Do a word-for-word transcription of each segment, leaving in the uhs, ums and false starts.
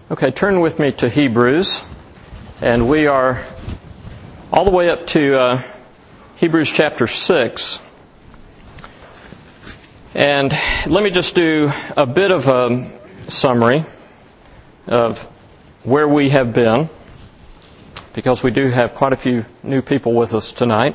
Okay, turn with me to Hebrews, and we are all the way up to uh, Hebrews chapter six. And let me just do a bit of a summary of where we have been, because we do have quite a few new people with us tonight,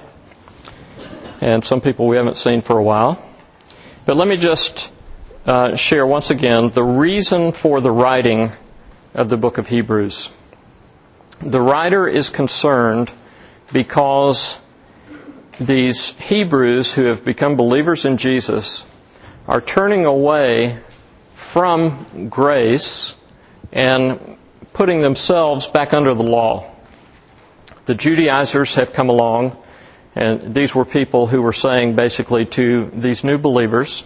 and some people we haven't seen for a while. But let me just uh, share once again the reason for the writing of the book of Hebrews. The writer is concerned because these Hebrews who have become believers in Jesus are turning away from grace and putting themselves back under the law. The Judaizers have come along, and these were people who were saying basically to these new believers,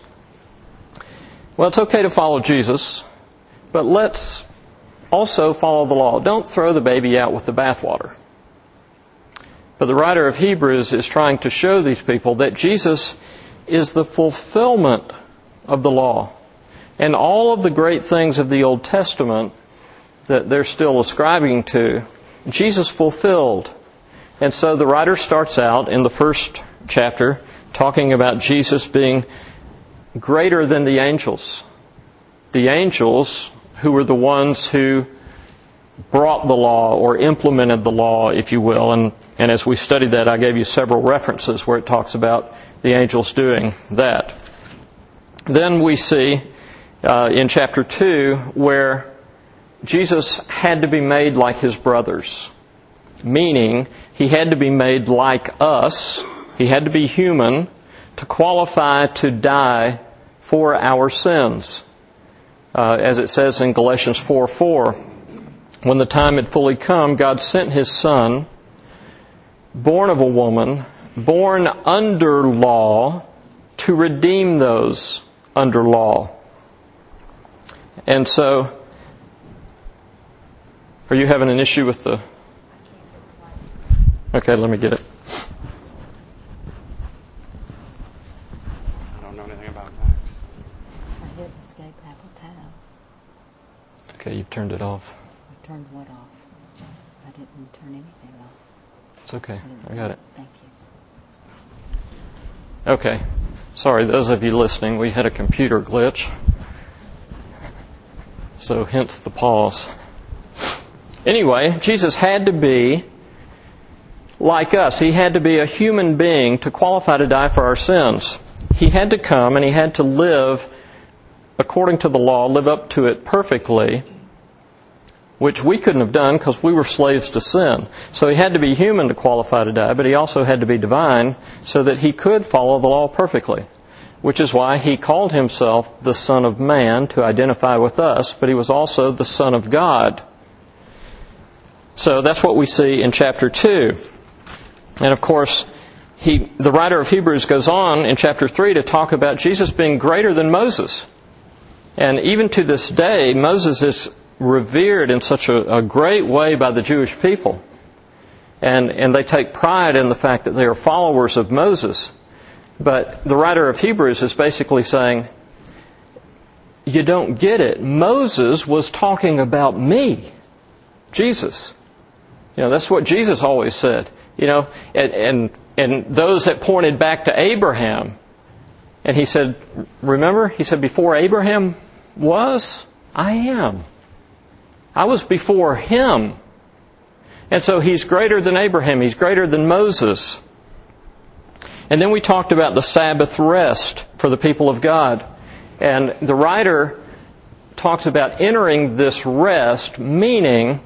well, it's okay to follow Jesus, but let's also follow the law. Don't throw the baby out with the bathwater. But the writer of Hebrews is trying to show these people that Jesus is the fulfillment of the law. And all of the great things of the Old Testament that they're still ascribing to, Jesus fulfilled. And so the writer starts out in the first chapter talking about Jesus being greater than the angels. The angels who were the ones who brought the law or implemented the law, if you will. And, and as we studied that, I gave you several references where it talks about the angels doing that. Then we see uh, in chapter two where Jesus had to be made like His brothers, meaning He had to be made like us. He had to be human to qualify to die for our sins. Uh, as it says in Galatians four four, when the time had fully come, God sent His Son, born of a woman, born under law, to redeem those under law. And so, are you having an issue with the... Okay, let me get it. I don't know anything about Max. I hit escape Apple tab. Okay, you've turned it off. I turned what off? I didn't turn anything off. It's okay. I got it. Thank you. Okay. Sorry, those of you listening, we had a computer glitch. So hence the pause. Anyway, Jesus had to be like us. He had to be a human being to qualify to die for our sins. He had to come and He had to live according to the law, live up to it perfectly, which we couldn't have done because we were slaves to sin. So He had to be human to qualify to die, but He also had to be divine so that He could follow the law perfectly, which is why He called Himself the Son of Man to identify with us, but He was also the Son of God. So that's what we see in chapter two. And of course, he, the writer of Hebrews goes on in chapter three to talk about Jesus being greater than Moses. And even to this day, Moses is revered in such a, a great way by the Jewish people. And, and they take pride in the fact that they are followers of Moses. But the writer of Hebrews is basically saying, you don't get it. Moses was talking about me, Jesus. You know, that's what Jesus always said. You know, and, and, and those that pointed back to Abraham, and He said, remember, He said, before Abraham was, I am. I was before him. And so He's greater than Abraham. He's greater than Moses. And then we talked about the Sabbath rest for the people of God. And the writer talks about entering this rest, meaning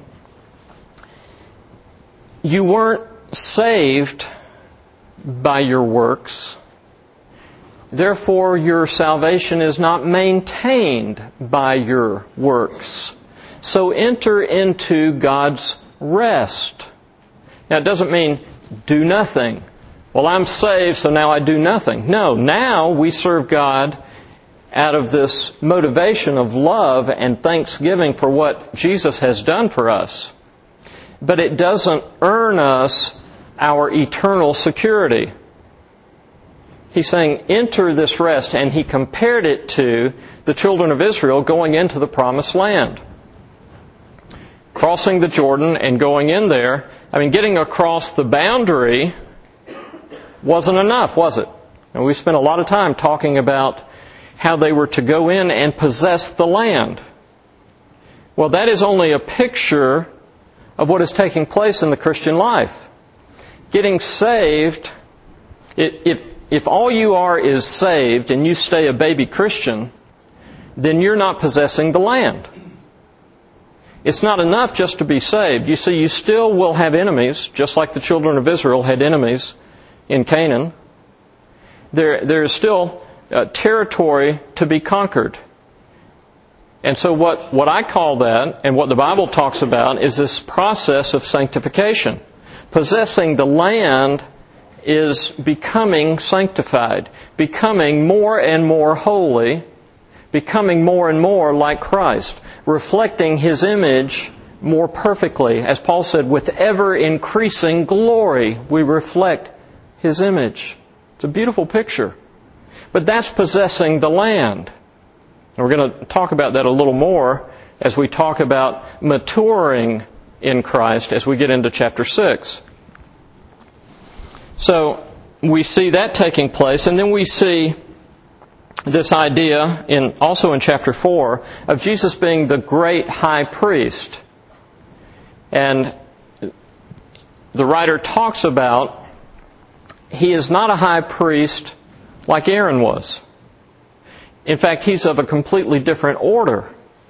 you weren't saved by your works. Therefore, your salvation is not maintained by your works. So enter into God's rest. Now, it doesn't mean do nothing. Well, I'm saved, so now I do nothing. No, now we serve God out of this motivation of love and thanksgiving for what Jesus has done for us. But it doesn't earn us our eternal security. He's saying, enter this rest, and He compared it to the children of Israel going into the promised land. crossing the Jordan and going in there. I mean, getting across the boundary wasn't enough, was it? And we spent a lot of time talking about how they were to go in and possess the land. Well, that is only a picture of what is taking place in the Christian life. Getting saved, if, if all you are is saved and you stay a baby Christian, then you're not possessing the land. It's not enough just to be saved. You see, you still will have enemies, just like the children of Israel had enemies in Canaan. There, there is still uh, territory to be conquered. And so what, what I call that, and what the Bible talks about, is this process of sanctification. Possessing the land is becoming sanctified, becoming more and more holy, becoming more and more like Christ, reflecting His image more perfectly. As Paul said, with ever-increasing glory, we reflect His image. It's a beautiful picture. But that's possessing the land. And we're going to talk about that a little more as we talk about maturing in Christ as we get into chapter six. So we see that taking place, and then we see this idea in also in chapter four of Jesus being the great high priest. And the writer talks about he is not a high priest like Aaron was. In fact, he's of a completely different order.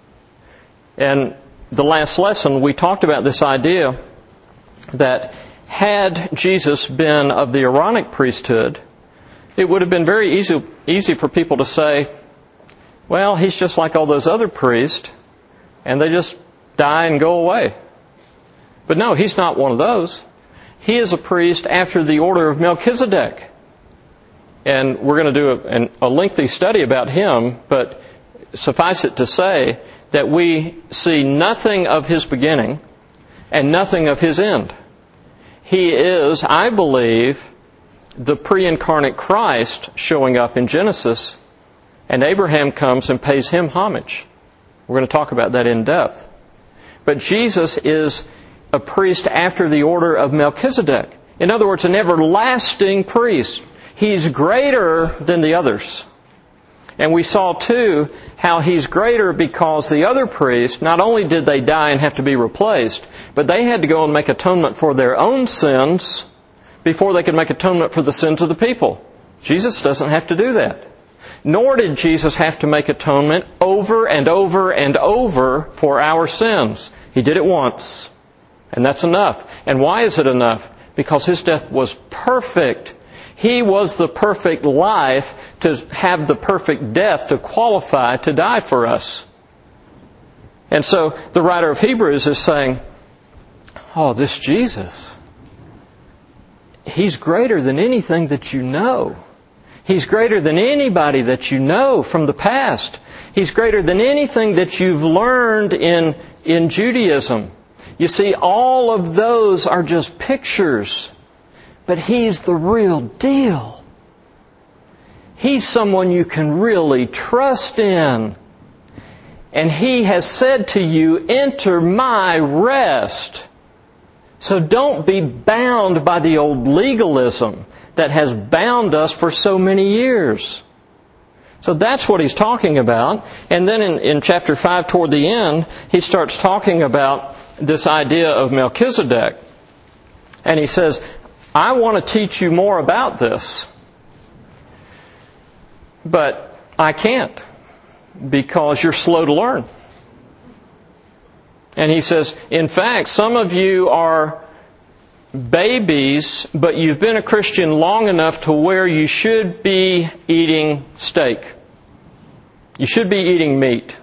And the last lesson we talked about this idea that had Jesus been of the Aaronic priesthood, it would have been very easy, easy for people to say, well, he's just like all those other priests, and they just die and go away. But no, he's not one of those. He is a priest after the order of Melchizedek. And we're going to do a, a lengthy study about him, but suffice it to say that we see nothing of his beginning and nothing of his end. He is, I believe, the pre-incarnate Christ showing up in Genesis, and Abraham comes and pays him homage. We're going to talk about that in depth. But Jesus is a priest after the order of Melchizedek. In other words, an everlasting priest. He's greater than the others. And we saw, too, how He's greater because the other priests, not only did they die and have to be replaced, but they had to go and make atonement for their own sins before they could make atonement for the sins of the people. Jesus doesn't have to do that. Nor did Jesus have to make atonement over and over and over for our sins. He did it once. And that's enough. And why is it enough? Because His death was perfect. He was the perfect life to have the perfect death to qualify to die for us. And so the writer of Hebrews is saying, oh, this Jesus, He's greater than anything that you know. He's greater than anybody that you know from the past. He's greater than anything that you've learned in, in Judaism. You see, all of those are just pictures. But He's the real deal. He's someone you can really trust in. And He has said to you, enter my rest. So don't be bound by the old legalism that has bound us for so many years. So that's what He's talking about. And then in, in chapter five, toward the end, He starts talking about this idea of Melchizedek. And He says, I want to teach you more about this, but I can't because you're slow to learn. And He says, in fact, some of you are babies, but you've been a Christian long enough to where you should be eating steak. You should be eating meat,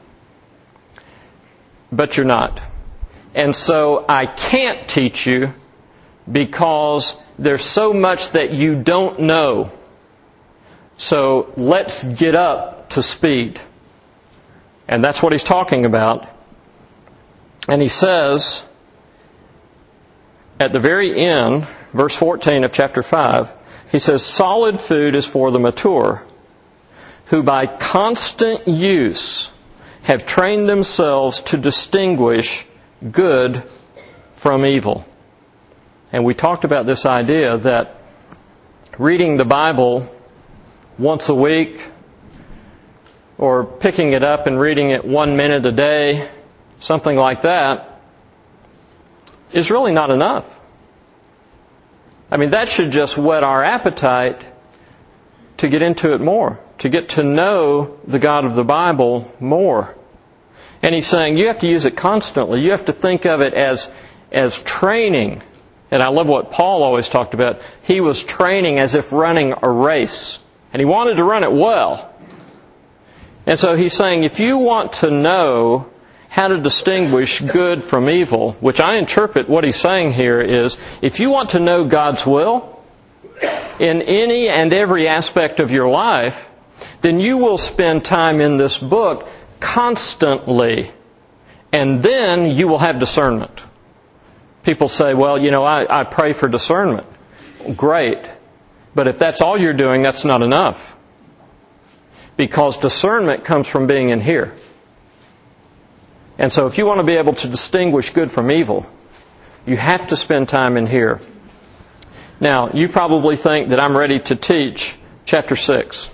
but you're not. And so I can't teach you because there's so much that you don't know. So let's get up to speed. And that's what He's talking about. And He says, at the very end, verse fourteen of chapter five, He says, solid food is for the mature, who by constant use have trained themselves to distinguish good from evil. And we talked about this idea that reading the Bible once a week, or picking it up and reading it one minute a day, something like that, is really not enough. I mean, that should just whet our appetite to get into it more, to get to know the God of the Bible more. And he's saying you have to use it constantly. You have to think of it as, as training. And I love what Paul always talked about. He was training as if running a race. And he wanted to run it well. And so he's saying if you want to know how to distinguish good from evil, which I interpret what he's saying here is, if you want to know God's will in any and every aspect of your life, then you will spend time in this book constantly. And then you will have discernment. People say, well, you know, I, I pray for discernment. Great. But if that's all you're doing, that's not enough. Because discernment comes from being in here. And so if you want to be able to distinguish good from evil, you have to spend time in here. Now, you probably think that I'm ready to teach chapter six.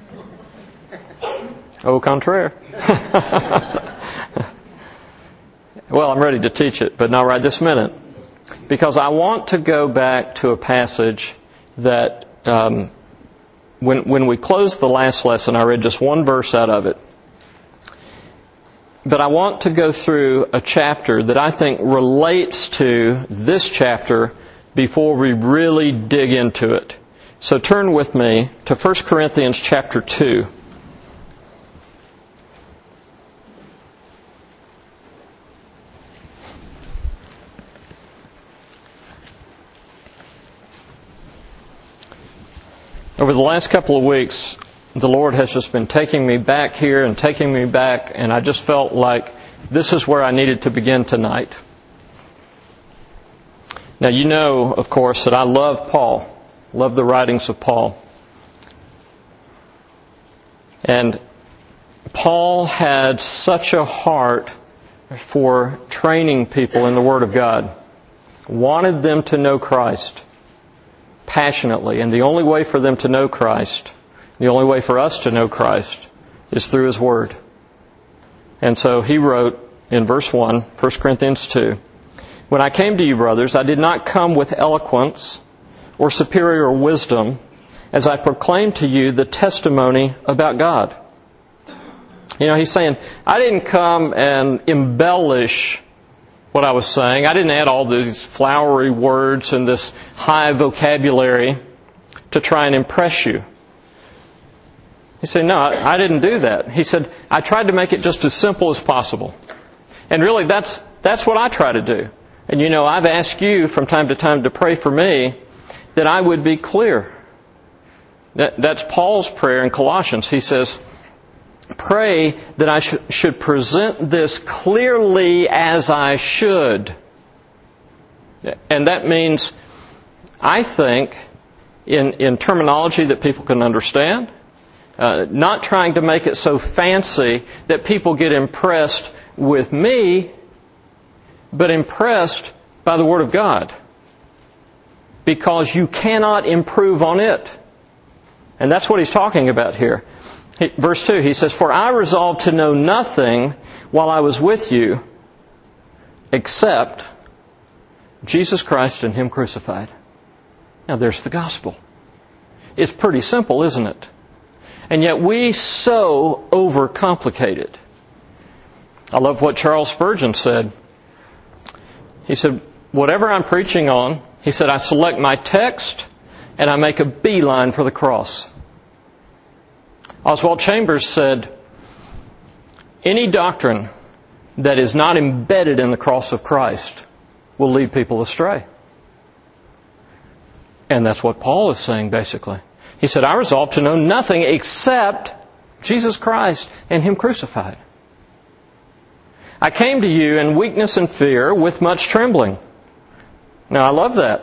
Au contraire. Well, I'm ready to teach it, but not right this minute. Because I want to go back to a passage that um, when, when we closed the last lesson, I read just one verse out of it. But I want to go through a chapter that I think relates to this chapter before we really dig into it. So turn with me to First Corinthians chapter two. Over the last couple of weeks, the Lord has just been taking me back here and taking me back, and I just felt like this is where I needed to begin tonight. Now, you know, of course, that I love Paul, love the writings of Paul. And Paul had such a heart for training people in the Word of God, wanted them to know Christ passionately. And the only way for them to know Christ, the only way for us to know Christ, is through His Word. And so he wrote in verse one, First Corinthians two, "When I came to you, brothers, I did not come with eloquence or superior wisdom, as I proclaimed to you the testimony about God." You know, he's saying, I didn't come and embellish what I was saying. I didn't add all these flowery words and this high vocabulary to try and impress you. He said, no, I didn't do that. He said, I tried to make it just as simple as possible. And really, that's that's what I try to do. And you know, I've asked you from time to time to pray for me that I would be clear. That, that's Paul's prayer in Colossians. He says, pray that I sh- should present this clearly as I should. And that means, I think, in, in terminology that people can understand, uh, not trying to make it so fancy that people get impressed with me, but impressed by the Word of God. Because you cannot improve on it. And that's what he's talking about here. He, verse two, he says, "For I resolved to know nothing while I was with you except Jesus Christ and Him crucified." Now there's the gospel. It's pretty simple, isn't it? And yet we so overcomplicate it. I love what Charles Spurgeon said. He said, whatever I'm preaching on, he said, I select my text and I make a beeline for the cross. Oswald Chambers said, any doctrine that is not embedded in the cross of Christ will lead people astray. And that's what Paul is saying, basically. He said, I resolve to know nothing except Jesus Christ and Him crucified. I came to you in weakness and fear with much trembling. Now, I love that.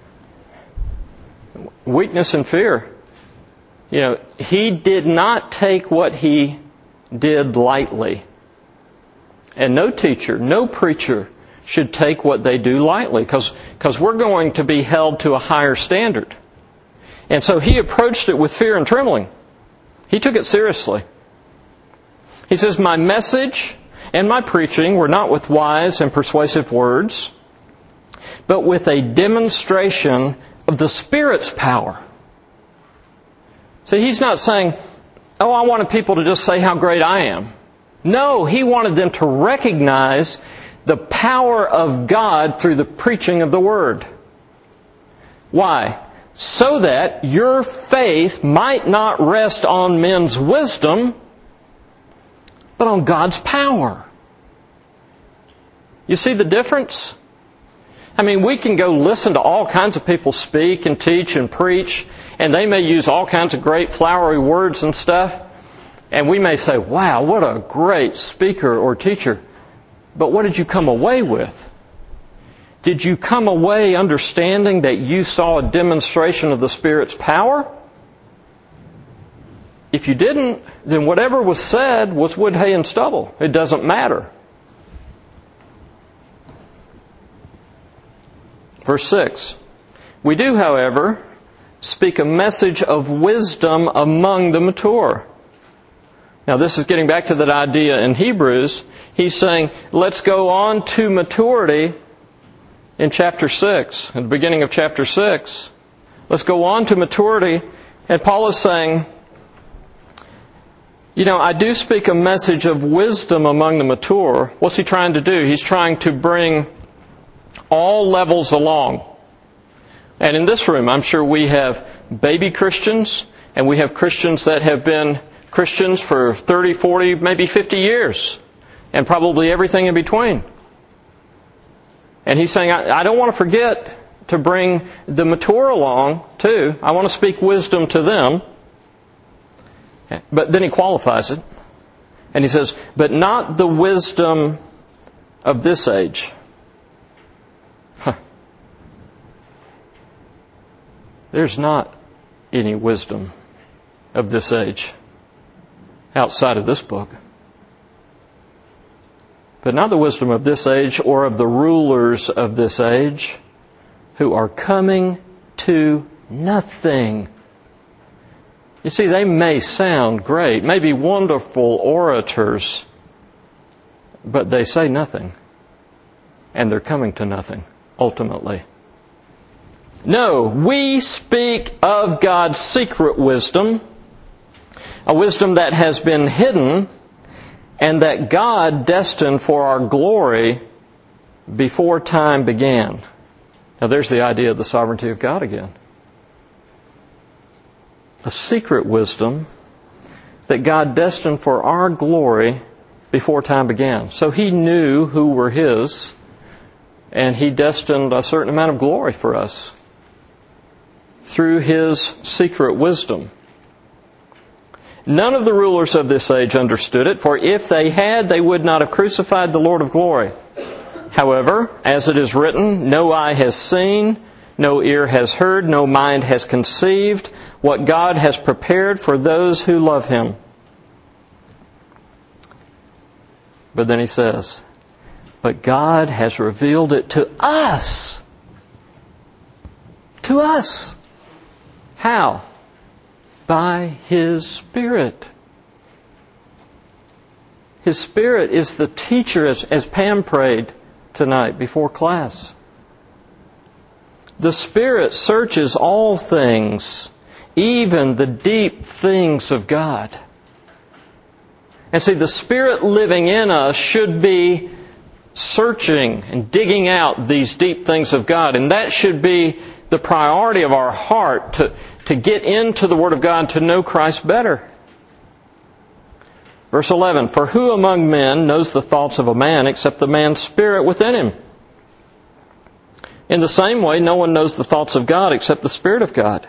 Weakness and fear. You know, he did not take what he did lightly. And no teacher, no preacher should take what they do lightly, because because we're going to be held to a higher standard. And so he approached it with fear and trembling. He took it seriously. He says, my message and my preaching were not with wise and persuasive words, but with a demonstration of the Spirit's power. See, he's not saying, oh, I wanted people to just say how great I am. No, he wanted them to recognize the power of God through the preaching of the Word. Why? So that your faith might not rest on men's wisdom, but on God's power. You see the difference? I mean, we can go listen to all kinds of people speak and teach and preach, and they may use all kinds of great flowery words and stuff, and we may say, wow, what a great speaker or teacher. But what did you come away with? Did you come away understanding that you saw a demonstration of the Spirit's power? If you didn't, then whatever was said was wood, hay, and stubble. It doesn't matter. Verse six. We do, however, speak a message of wisdom among the mature. Now this is getting back to that idea in Hebrews. He's saying, let's go on to maturity in chapter six, at the beginning of chapter six. Let's go on to maturity. And Paul is saying, you know, I do speak a message of wisdom among the mature. What's he trying to do? He's trying to bring all levels along. And in this room, I'm sure we have baby Christians, and we have Christians that have been Christians for thirty, forty, maybe fifty years, and probably everything in between. And he's saying, I, I don't want to forget to bring the mature along, too. I want to speak wisdom to them. But then he qualifies it. And he says, but not the wisdom of this age. Huh. There's not any wisdom of this age outside of this book. But not the wisdom of this age or of the rulers of this age who are coming to nothing. You see, they may sound great, may be wonderful orators, but they say nothing. And they're coming to nothing, ultimately. No, we speak of God's secret wisdom, a wisdom that has been hidden and that God destined for our glory before time began. Now there's the idea of the sovereignty of God again. A secret wisdom that God destined for our glory before time began. So He knew who were His, and He destined a certain amount of glory for us through His secret wisdom. None of the rulers of this age understood it, for if they had, they would not have crucified the Lord of glory. However, as it is written, no eye has seen, no ear has heard, no mind has conceived what God has prepared for those who love Him. But then he says, but God has revealed it to us. To us. How? By His Spirit. His Spirit is the teacher, as, as Pam prayed tonight before class. The Spirit searches all things, even the deep things of God. And see, the Spirit living in us should be searching and digging out these deep things of God. And that should be the priority of our heart, to, to get into the Word of God, to know Christ better. Verse eleven, for who among men knows the thoughts of a man except the man's spirit within him? In the same way, no one knows the thoughts of God except the Spirit of God.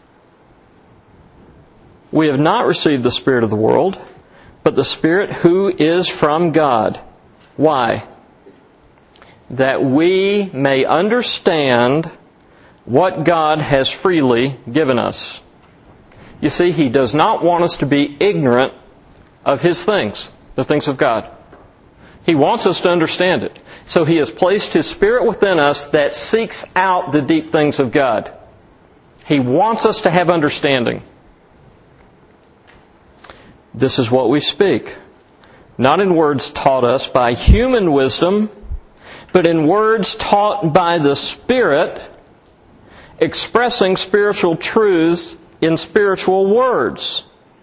We have not received the spirit of the world, but the Spirit who is from God. Why? That we may understand what God has freely given us. You see, He does not want us to be ignorant of His things, the things of God. He wants us to understand it. So He has placed His Spirit within us that seeks out the deep things of God. He wants us to have understanding. This is what we speak, not in words taught us by human wisdom, but in words taught by the Spirit, expressing spiritual truths in spiritual words.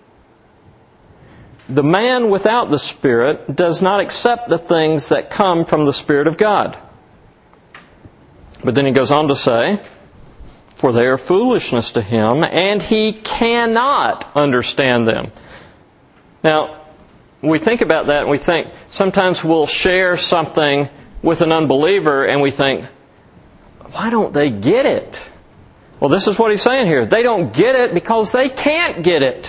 The man without the Spirit does not accept the things that come from the Spirit of God. But then he goes on to say, for they are foolishness to him, and he cannot understand them. Now, we think about that and we think, sometimes we'll share something with an unbeliever and we think, why don't they get it? Well, this is what he's saying here. They don't get it because they can't get it.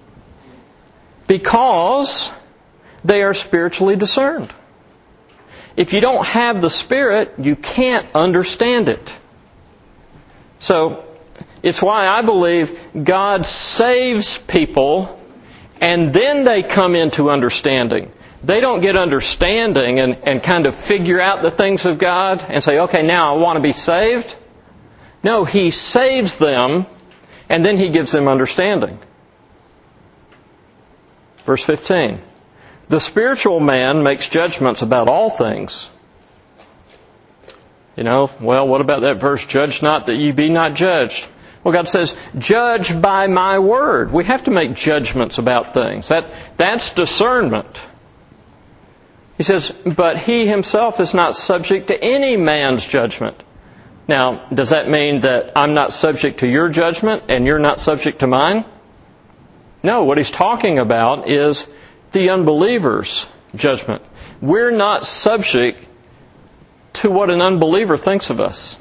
Because they are spiritually discerned. If you don't have the Spirit, you can't understand it. So, it's why I believe God saves people and then they come into understanding. They don't get understanding and, and kind of figure out the things of God and say, okay, now I want to be saved. No, He saves them and then He gives them understanding. Verse fifteen. The spiritual man makes judgments about all things. You know, well, what about that verse, judge not that ye be not judged? Well, God says, judge by my word. We have to make judgments about things. That, that's discernment. He says, but he himself is not subject to any man's judgment. Now, does that mean that I'm not subject to your judgment and you're not subject to mine? No, what he's talking about is the unbeliever's judgment. We're not subject to what an unbeliever thinks of us.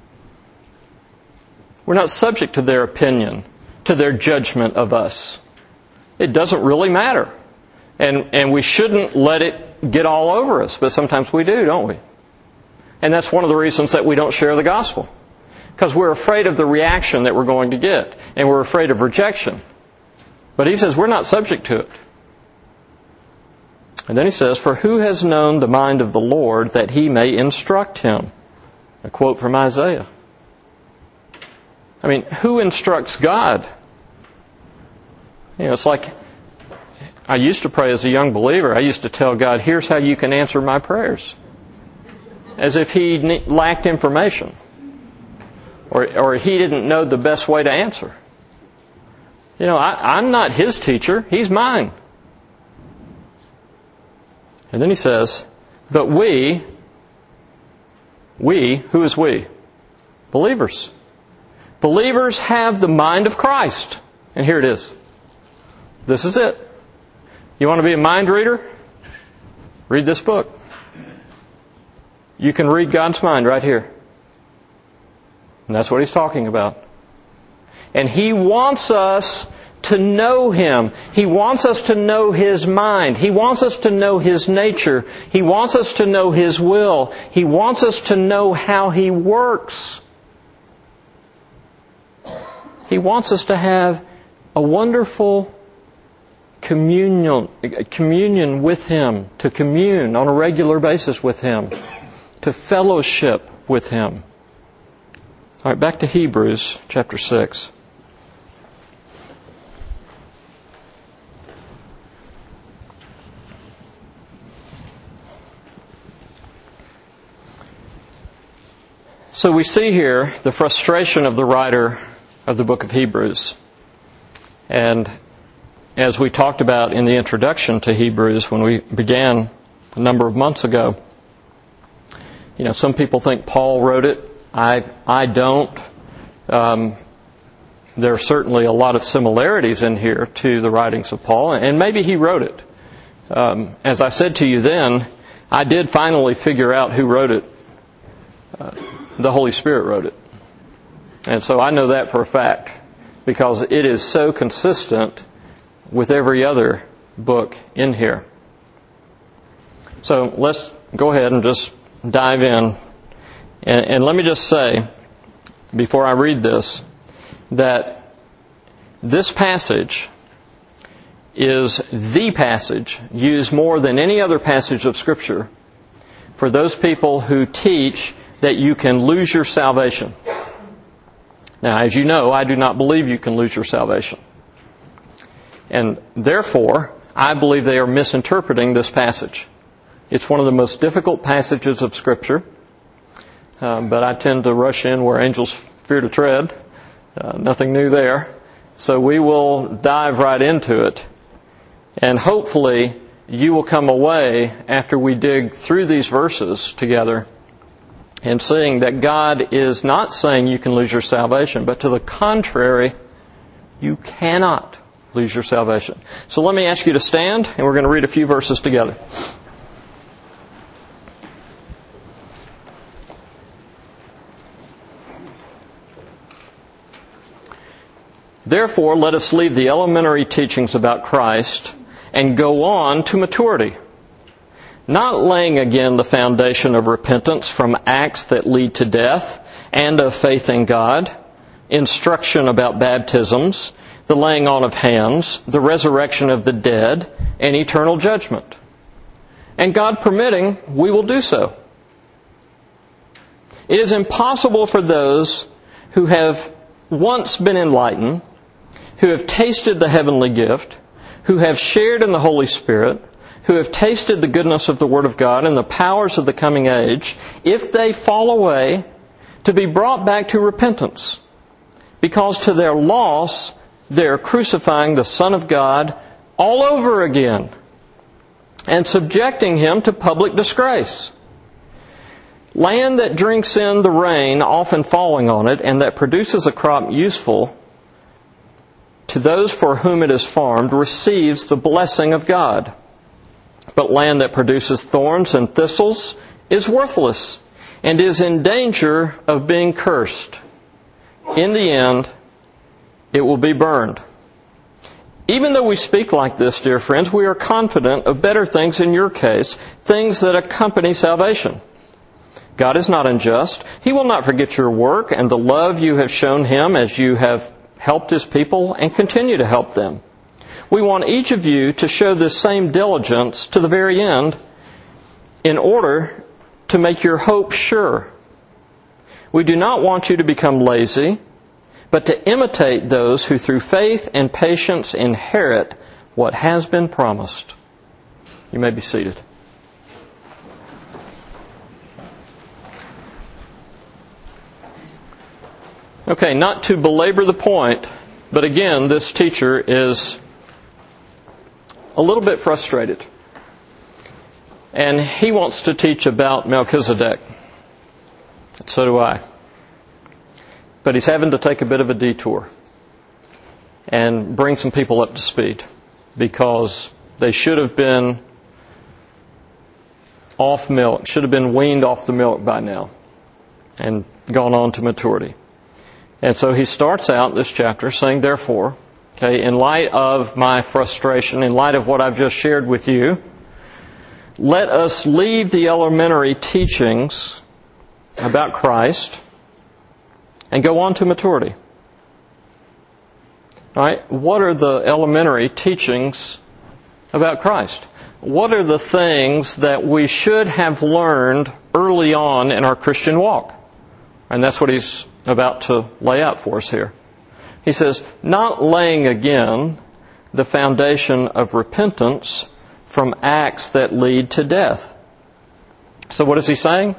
We're not subject to their opinion, to their judgment of us. It doesn't really matter. And, and we shouldn't let it get all over us, but sometimes we do, don't we? And that's one of the reasons that we don't share the gospel. Because we're afraid of the reaction that we're going to get. And we're afraid of rejection. But he says we're not subject to it. And then he says, for who has known the mind of the Lord that He may instruct him? A quote from Isaiah. I mean, who instructs God? You know, it's like, I used to pray as a young believer. I used to tell God, here's how you can answer my prayers. As if He lacked information. Or, or He didn't know the best way to answer. You know, I, I'm not His teacher. He's mine. And then he says, but we, we, who is we? Believers. Believers have the mind of Christ. And here it is. This is it. You want to be a mind reader? Read this book. You can read God's mind right here. And that's what he's talking about. And He wants us to know Him. He wants us to know His mind. He wants us to know His nature. He wants us to know His will. He wants us to know how He works. He wants us to have a wonderful communion, communion with Him, to commune on a regular basis with Him, to fellowship with Him. All right, back to Hebrews chapter six. So we see here the frustration of the writer of the book of Hebrews. And as we talked about in the introduction to Hebrews when we began a number of months ago, you know, some people think Paul wrote it. I I don't. Um, there are certainly a lot of similarities in here to the writings of Paul, and maybe he wrote it. Um, as I said to you then, I did finally figure out who wrote it. Uh, the Holy Spirit wrote it. And so I know that for a fact, because it is so consistent with every other book in here. So let's go ahead and just dive in. And, and let me just say, before I read this, that this passage is the passage used more than any other passage of Scripture for those people who teach that you can lose your salvation. Now, as you know, I do not believe you can lose your salvation. And therefore, I believe they are misinterpreting this passage. It's one of the most difficult passages of Scripture, uh, but I tend to rush in where angels fear to tread. Uh, nothing new there. So we will dive right into it. And hopefully you will come away after we dig through these verses together and seeing that God is not saying you can lose your salvation, but to the contrary, you cannot lose your salvation. So let me ask you to stand, and we're going to read a few verses together. Therefore, let us leave the elementary teachings about Christ and go on to maturity, not laying again the foundation of repentance from acts that lead to death and of faith in God, instruction about baptisms, the laying on of hands, the resurrection of the dead, and eternal judgment. And God permitting, we will do so. It is impossible for those who have once been enlightened, who have tasted the heavenly gift, who have shared in the Holy Spirit, who have tasted the goodness of the Word of God and the powers of the coming age, if they fall away, to be brought back to repentance. Because to their loss, they are crucifying the Son of God all over again and subjecting Him to public disgrace. Land that drinks in the rain often falling on it and that produces a crop useful to those for whom it is farmed receives the blessing of God. But land that produces thorns and thistles is worthless and is in danger of being cursed. In the end, it will be burned. Even though we speak like this, dear friends, we are confident of better things in your case, things that accompany salvation. God is not unjust. He will not forget your work and the love you have shown Him as you have helped His people and continue to help them. We want each of you to show this same diligence to the very end in order to make your hope sure. We do not want you to become lazy, but to imitate those who through faith and patience inherit what has been promised. You may be seated. Okay, not to belabor the point, but again, this teacher is a little bit frustrated. And he wants to teach about Melchizedek. So do I. But he's having to take a bit of a detour and bring some people up to speed because they should have been off milk, should have been weaned off the milk by now and gone on to maturity. And so he starts out this chapter saying, therefore, okay, in light of my frustration, in light of what I've just shared with you, let us leave the elementary teachings about Christ and go on to maturity. All right, what are the elementary teachings about Christ? What are the things that we should have learned early on in our Christian walk? And that's what he's about to lay out for us here. He says, not laying again the foundation of repentance from acts that lead to death. So what is he saying?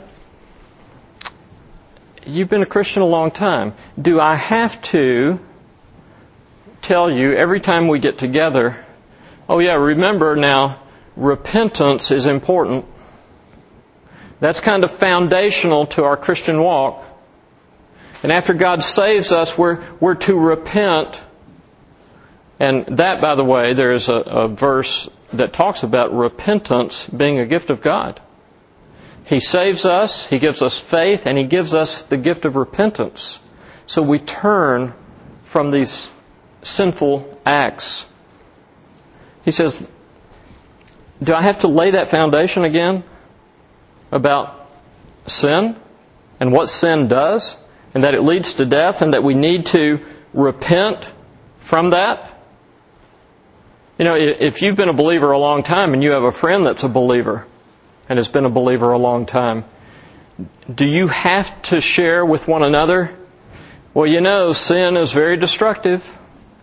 You've been a Christian a long time. Do I have to tell you every time we get together, oh yeah, remember now, repentance is important. That's kind of foundational to our Christian walk. And after God saves us, we're, we're to repent. And that, by the way, there's a, a verse that talks about repentance being a gift of God. He saves us, He gives us faith, and He gives us the gift of repentance. So we turn from these sinful acts. He says, do I have to lay that foundation again about sin and what sin does? And that it leads to death and that we need to repent from that? You know, if you've been a believer a long time and you have a friend that's a believer and has been a believer a long time, do you have to share with one another? Well, you know, sin is very destructive.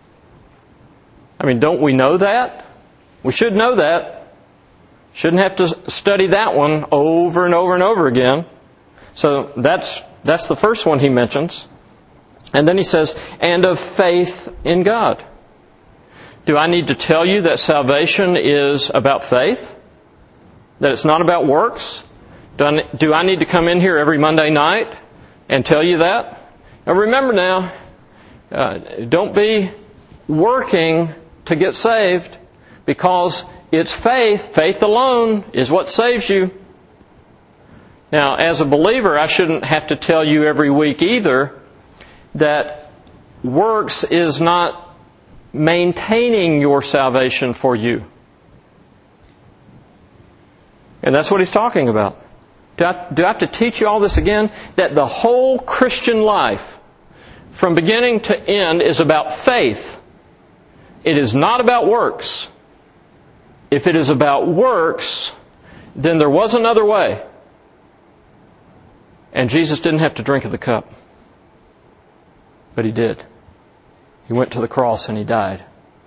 I mean, don't we know that? We should know that. Shouldn't have to study that one over and over and over again. So that's that's the first one he mentions. And then he says, and of faith in God. Do I need to tell you that salvation is about faith? That it's not about works? Do I, do I need to come in here every Monday night and tell you that? Now remember now, uh, don't be working to get saved, because it's faith. Faith alone is what saves you. Now, as a believer, I shouldn't have to tell you every week either that works is not maintaining your salvation for you. And that's what he's talking about. Do I, do I have to teach you all this again? That the whole Christian life, from beginning to end, is about faith. It is not about works. If it is about works, then there was another way. And Jesus didn't have to drink of the cup. But He did. He went to the cross and He died.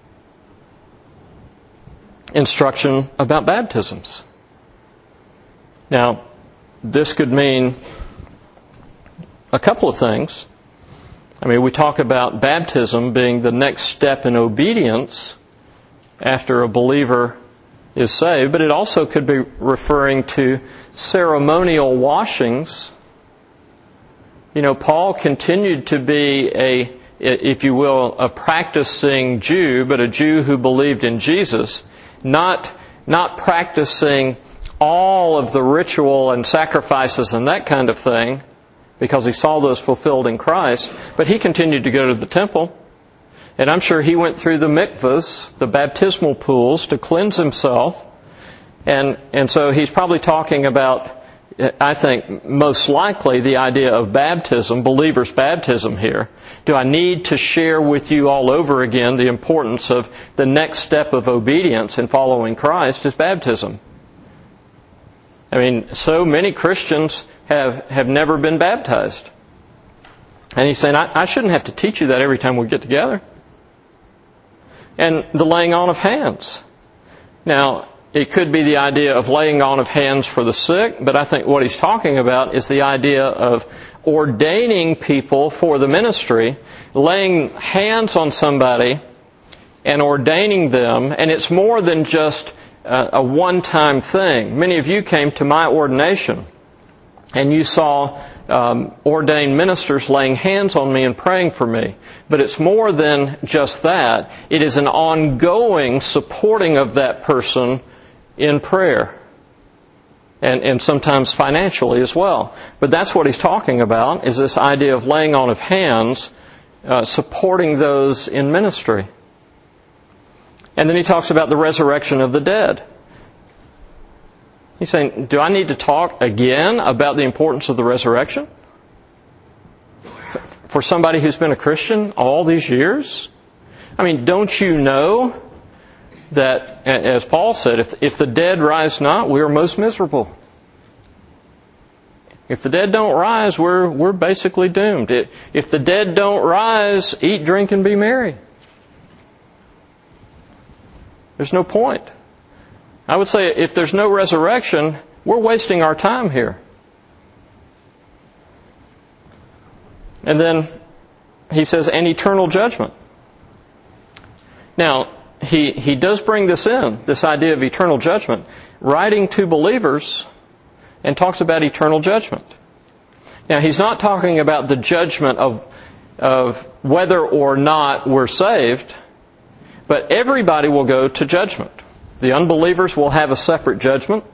Instruction about baptisms. Now, this could mean a couple of things. I mean, we talk about baptism being the next step in obedience after a believer is saved, but it also could be referring to ceremonial washings. You know, Paul continued to be a, if you will, a practicing Jew, but a Jew who believed in Jesus, not, not practicing all of the ritual and sacrifices and that kind of thing, because he saw those fulfilled in Christ, but he continued to go to the temple. And I'm sure he went through the mikvahs, the baptismal pools, to cleanse himself. And, and so he's probably talking about, I think, most likely the idea of baptism, believer's baptism here. Do I need to share with you all over again the importance of the next step of obedience in following Christ is baptism? I mean, so many Christians have, have never been baptized. And he's saying, I, I shouldn't have to teach you that every time we get together. And the laying on of hands. Now, it could be the idea of laying on of hands for the sick, but I think what he's talking about is the idea of ordaining people for the ministry, laying hands on somebody and ordaining them. And it's more than just a, a one-time thing. Many of you came to my ordination and you saw um, ordained ministers laying hands on me and praying for me. But it's more than just that. It is an ongoing supporting of that person in prayer. And, and sometimes financially as well. But that's what he's talking about, is this idea of laying on of hands, uh, supporting those in ministry. And then he talks about the resurrection of the dead. He's saying, do I need to talk again about the importance of the resurrection? For somebody who's been a Christian all these years? I mean, don't you know that, as Paul said, if, if the dead rise not, we are most miserable. If the dead don't rise, we're, we're basically doomed. If the dead don't rise, eat, drink, and be merry. There's no point. I would say if there's no resurrection, we're wasting our time here. And then he says, and eternal judgment. Now, he, he does bring this in, this idea of eternal judgment, writing to believers, and talks about eternal judgment. Now, he's not talking about the judgment of, of whether or not we're saved, but everybody will go to judgment. The unbelievers will have a separate judgment,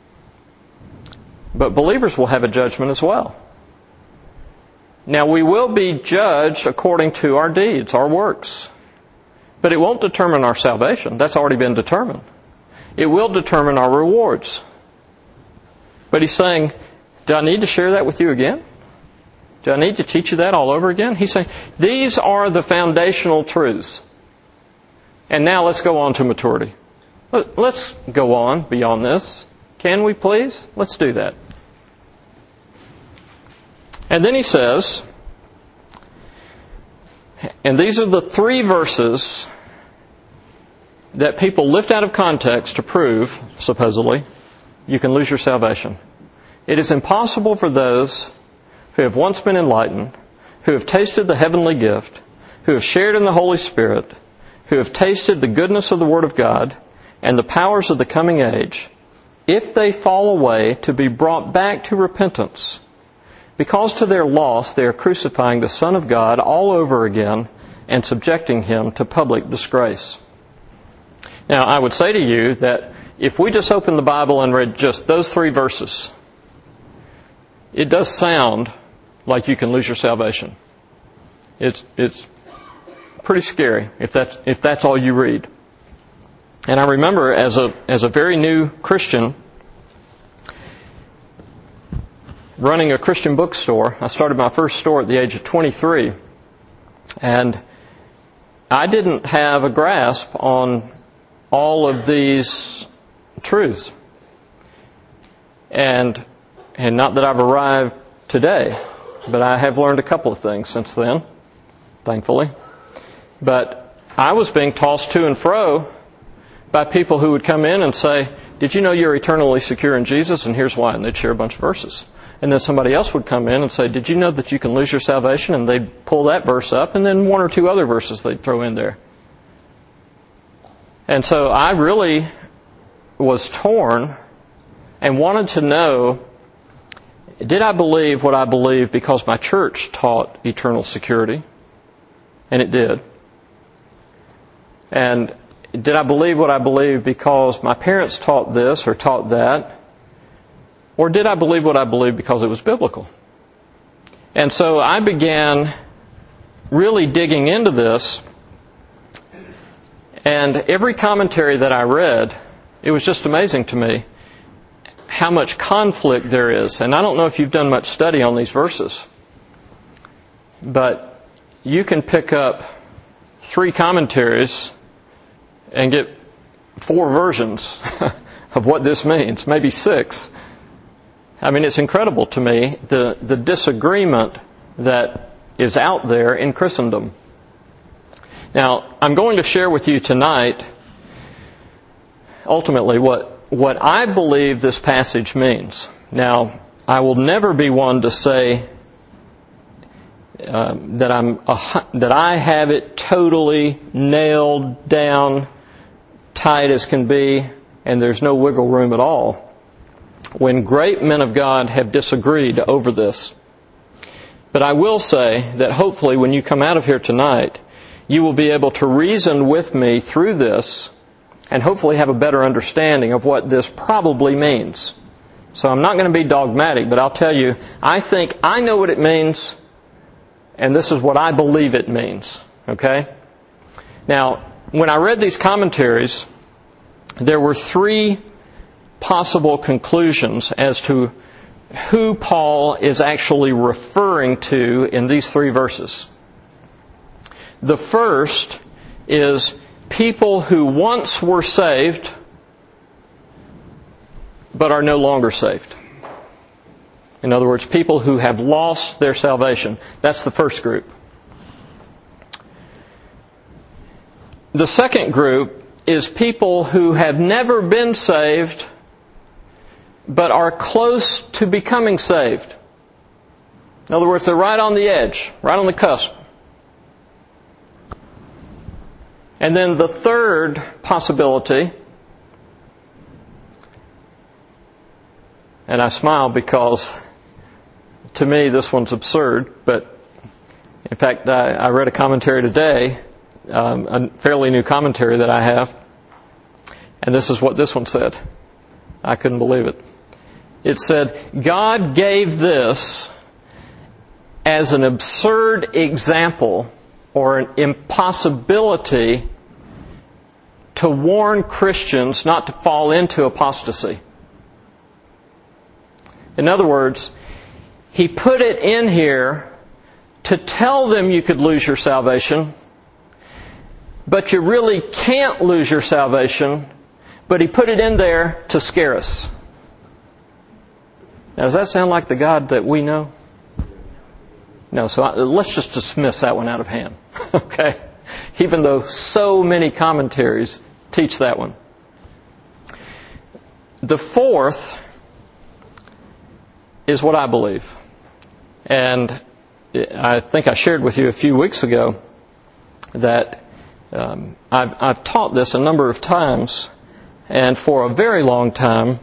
but believers will have a judgment as well. Now, we will be judged according to our deeds, our works. But it won't determine our salvation. That's already been determined. It will determine our rewards. But he's saying, do I need to share that with you again? Do I need to teach you that all over again? He's saying, these are the foundational truths. and now let's go on to maturity. Let's go on beyond this. Can we please? Let's do that. And then he says, and these are the three verses that people lift out of context to prove, supposedly, you can lose your salvation. It is impossible for those who have once been enlightened, who have tasted the heavenly gift, who have shared in the Holy Spirit, who have tasted the goodness of the Word of God and the powers of the coming age, if they fall away, to be brought back to repentance, because to their loss they are crucifying the Son of God all over again and subjecting Him to public disgrace. Now, I would say to you that if we just opened the Bible and read just those three verses, it does sound like you can lose your salvation. It's it's pretty scary if that's if that's all you read. And I remember as a as a very new Christian running a Christian bookstore. I started my first store at the age of twenty-three, and I didn't have a grasp on all of these truths. And and not that I've arrived today, but I have learned a couple of things since then, thankfully. But I was being tossed to and fro by people who would come in and say, did you know you're eternally secure in Jesus? And here's why. And they'd share a bunch of verses. And then somebody else would come in and say, did you know that you can lose your salvation? And they'd pull that verse up, and then one or two other verses they'd throw in there. And so I really was torn and wanted to know, did I believe what I believed because my church taught eternal security? And it did. And did I believe what I believed because my parents taught this or taught that? Or did I believe what I believed because it was biblical? And so I began really digging into this. And every commentary that I read, it was just amazing to me how much conflict there is. And I don't know if you've done much study on these verses, but you can pick up three commentaries and get four versions of what this means, maybe six. I mean, it's incredible to me, the, the disagreement that is out there in Christendom. Now, I'm going to share with you tonight, ultimately, what, what I believe this passage means. Now, I will never be one to say uh, that I'm a, that I have it totally nailed down, tight as can be, and there's no wiggle room at all, when great men of God have disagreed over this. But I will say that hopefully when you come out of here tonight, you will be able to reason with me through this and hopefully have a better understanding of what this probably means. So I'm not going to be dogmatic, but I'll tell you, I think I know what it means, and this is what I believe it means. Okay? Now, when I read these commentaries, there were three possible conclusions as to who Paul is actually referring to in these three verses. The first is people who once were saved but are no longer saved. In other words, people who have lost their salvation. That's the first group. The second group is people who have never been saved but are close to becoming saved. In other words, they're right on the edge, right on the cusp. And then the third possibility, and I smile because to me this one's absurd, but in fact I, I read a commentary today, um, a fairly new commentary that I have, and this is what this one said. I couldn't believe it. It said, God gave this as an absurd example or an impossibility to warn Christians not to fall into apostasy. In other words, He put it in here to tell them you could lose your salvation, but you really can't lose your salvation, but He put it in there to scare us. Now, does that sound like the God that we know? No, so I, let's just dismiss that one out of hand. Okay? Even though so many commentaries teach that one. The fourth is what I believe. And I think I shared with you a few weeks ago that um, I've, I've taught this a number of times, and for a very long time,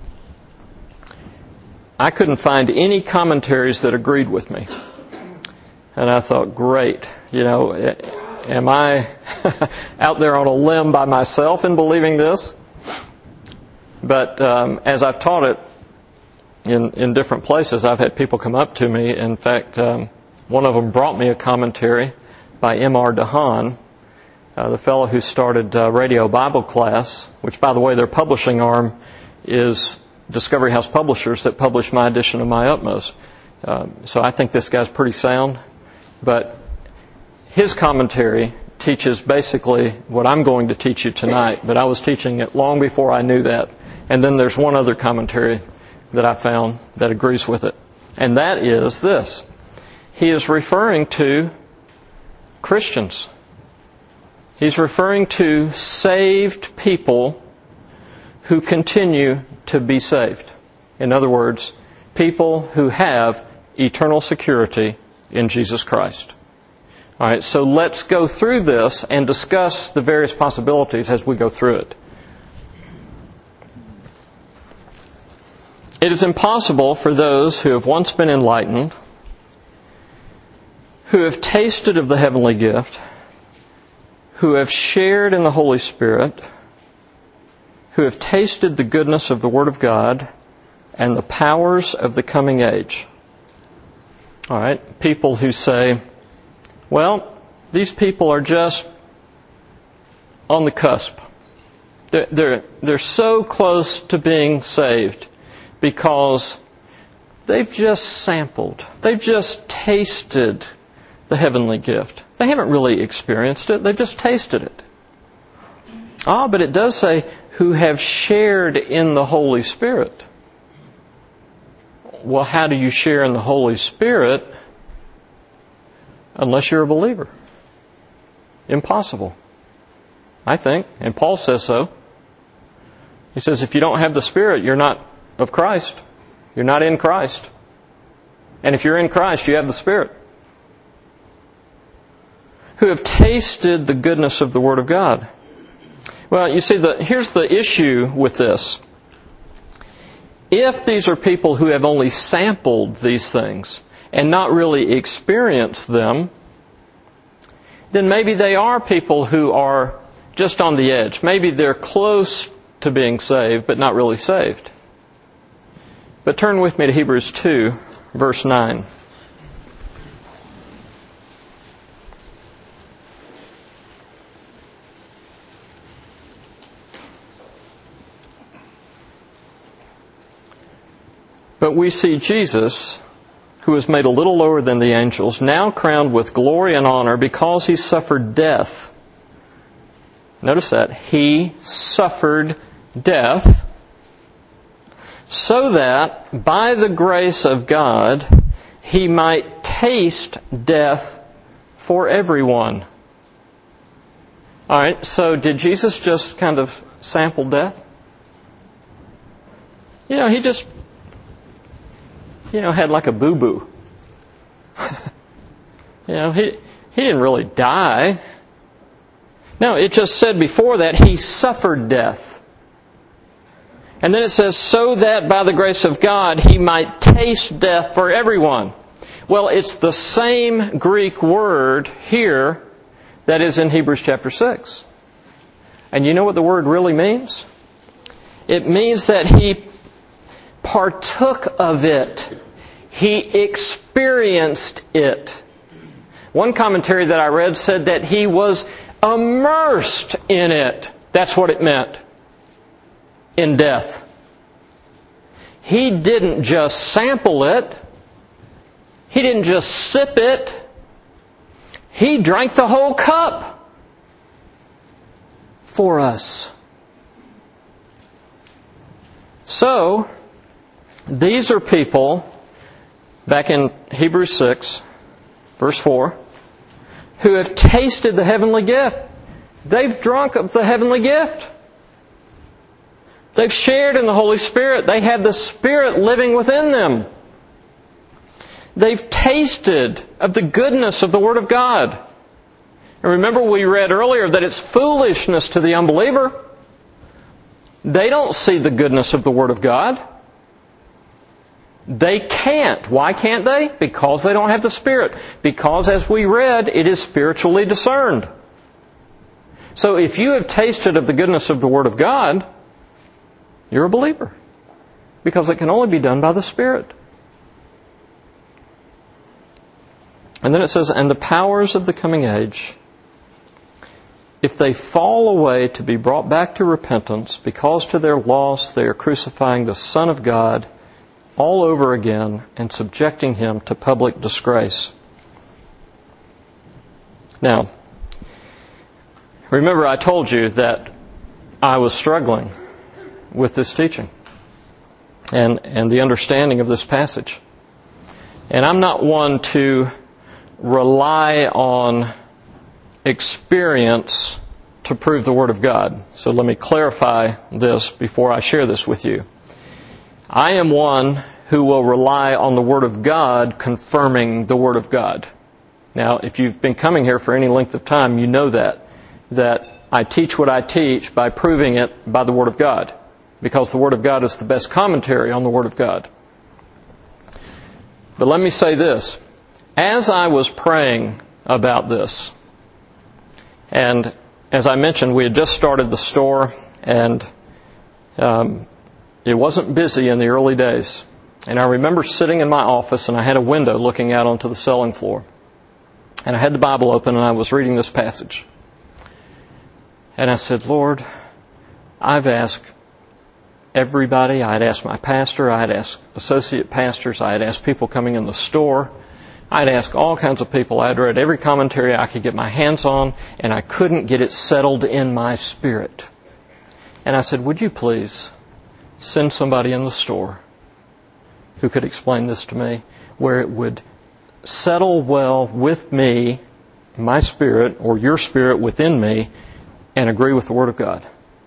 I couldn't find any commentaries that agreed with me. And I thought, great, you know, am I out there on a limb by myself in believing this? But um, as I've taught it in, in different places, I've had people come up to me. In fact, um, one of them brought me a commentary by M R DeHaan, uh, the fellow who started uh, Radio Bible Class, which, by the way, their publishing arm is Discovery House Publishers that published my edition of My Utmost. Uh, so I think this guy's pretty sound. But his commentary teaches basically what I'm going to teach you tonight, but I was teaching it long before I knew that. And then there's one other commentary that I found that agrees with it. And that is this. He is referring to Christians. He's referring to saved people who continue to be saved. In other words, people who have eternal security in Jesus Christ. All right, so let's go through this and discuss the various possibilities as we go through it. It is impossible for those who have once been enlightened, who have tasted of the heavenly gift, who have shared in the Holy Spirit, who have tasted the goodness of the Word of God and the powers of the coming age. All right, people who say, well, these people are just on the cusp. They're, they're, they're so close to being saved because they've just sampled, they've just tasted the heavenly gift. They haven't really experienced it, they've just tasted it. Ah, but it does say, who have shared in the Holy Spirit. Well, how do you share in the Holy Spirit unless you're a believer? Impossible, I think. And Paul says so. He says, if you don't have the Spirit, you're not of Christ. You're not in Christ. And if you're in Christ, you have the Spirit. Who have tasted the goodness of the Word of God. Well, you see, the, here's the issue with this. If these are people who have only sampled these things and not really experienced them, then maybe they are people who are just on the edge. Maybe they're close to being saved, but not really saved. But turn with me to Hebrews two, verse nine. But we see Jesus, who is made a little lower than the angels, now crowned with glory and honor because He suffered death. Notice that. He suffered death so that by the grace of God He might taste death for everyone. All right, so did Jesus just kind of sample death? You know, He just... you know, had like a boo-boo. you know, he he didn't really die. No, it just said before that He suffered death. And then it says, so that by the grace of God He might taste death for everyone. Well, it's the same Greek word here that is in Hebrews chapter six. And you know what the word really means? It means that He partook of it. He experienced it. One commentary that I read said that He was immersed in it. That's what it meant. In death. He didn't just sample it. He didn't just sip it. He drank the whole cup. for us. So, these are people, back in Hebrews six, verse four, who have tasted the heavenly gift. They've drunk of the heavenly gift. They've shared in the Holy Spirit. They have the Spirit living within them. They've tasted of the goodness of the Word of God. And remember we read earlier that it's foolishness to the unbeliever. They don't see the goodness of the Word of God. They can't. Why can't they? Because they don't have the Spirit. Because, as we read, it is spiritually discerned. So if you have tasted of the goodness of the Word of God, you're a believer. Because it can only be done by the Spirit. And then it says, and the powers of the coming age, if they fall away to be brought back to repentance, because to their loss they are crucifying the Son of God all over again and subjecting Him to public disgrace. Now, remember I told you that I was struggling with this teaching and, and the understanding of this passage. And I'm not one to rely on experience to prove the Word of God. So let me clarify this before I share this with you. I am one who will rely on the Word of God confirming the Word of God. Now, if you've been coming here for any length of time, you know that. That I teach what I teach by proving it by the Word of God. Because the Word of God is the best commentary on the Word of God. But let me say this. As I was praying about this, and as I mentioned, we had just started the store, and um, it wasn't busy in the early days. And I remember sitting in my office, and I had a window looking out onto the selling floor. And I had the Bible open, and I was reading this passage. And I said, Lord, I've asked everybody. I had asked my pastor. I had asked associate pastors. I had asked people coming in the store. I had asked all kinds of people. I had read every commentary I could get my hands on, and I couldn't get it settled in my spirit. And I said, would you please send somebody in the store who could explain this to me, where it would settle well with me, my spirit, or your spirit within me, and agree with the Word of God.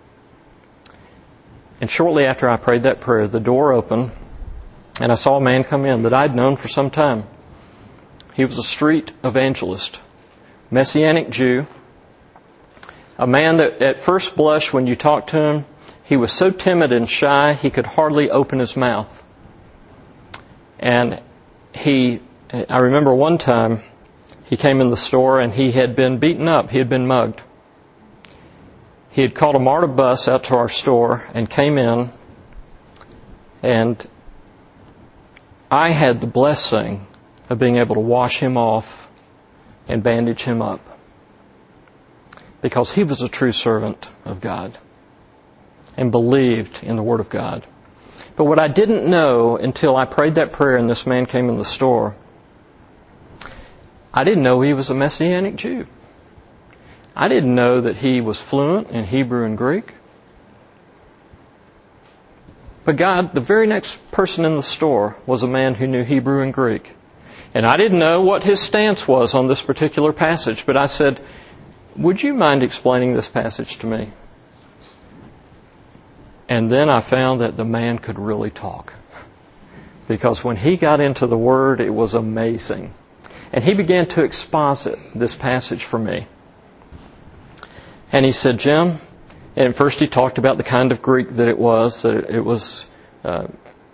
And shortly after I prayed that prayer, the door opened, and I saw a man come in that I'd known for some time. He was a street evangelist, Messianic Jew, a man that at first blush when you talked to him, he was so timid and shy he could hardly open his mouth. And he, I remember one time he came in the store and he had been beaten up. He had been mugged. He had called a MARTA bus out to our store and came in, and I had the blessing of being able to wash him off and bandage him up, because he was a true servant of God and believed in the Word of God. But what I didn't know until I prayed that prayer and this man came in the store, I didn't know he was a Messianic Jew. I didn't know that he was fluent in Hebrew and Greek. But God, the very next person in the store was a man who knew Hebrew and Greek. And I didn't know what his stance was on this particular passage, but I said, would you mind explaining this passage to me? And then I found that the man could really talk. Because when he got into the Word, it was amazing. And he began to exposit this passage for me. And he said, Jim, and first he talked about the kind of Greek that it was, that it was uh,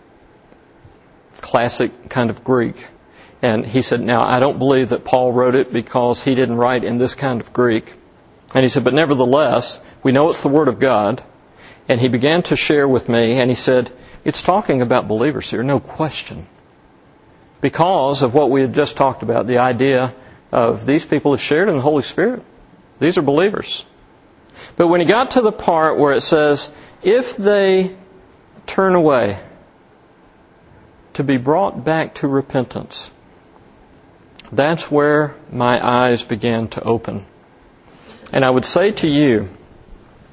classic kind of Greek. And he said, now, I don't believe that Paul wrote it because he didn't write in this kind of Greek. And he said, but nevertheless, we know it's the Word of God. And he began to share with me, and he said, it's talking about believers here, no question. Because of what we had just talked about, the idea of these people have shared in the Holy Spirit. These are believers. But when he got to the part where it says, if they turn away to be brought back to repentance, that's where my eyes began to open. And I would say to you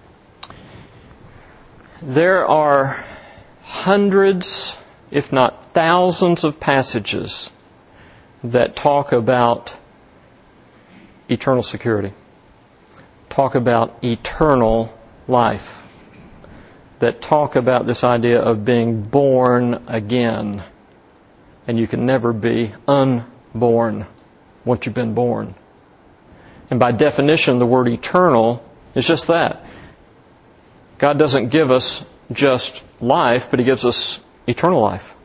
There are hundreds, if not thousands, of passages that talk about eternal security, talk about eternal life, that talk about this idea of being born again. And you can never be unborn once you've been born. And by definition, the word eternal is just that. God doesn't give us just life, but He gives us eternal life.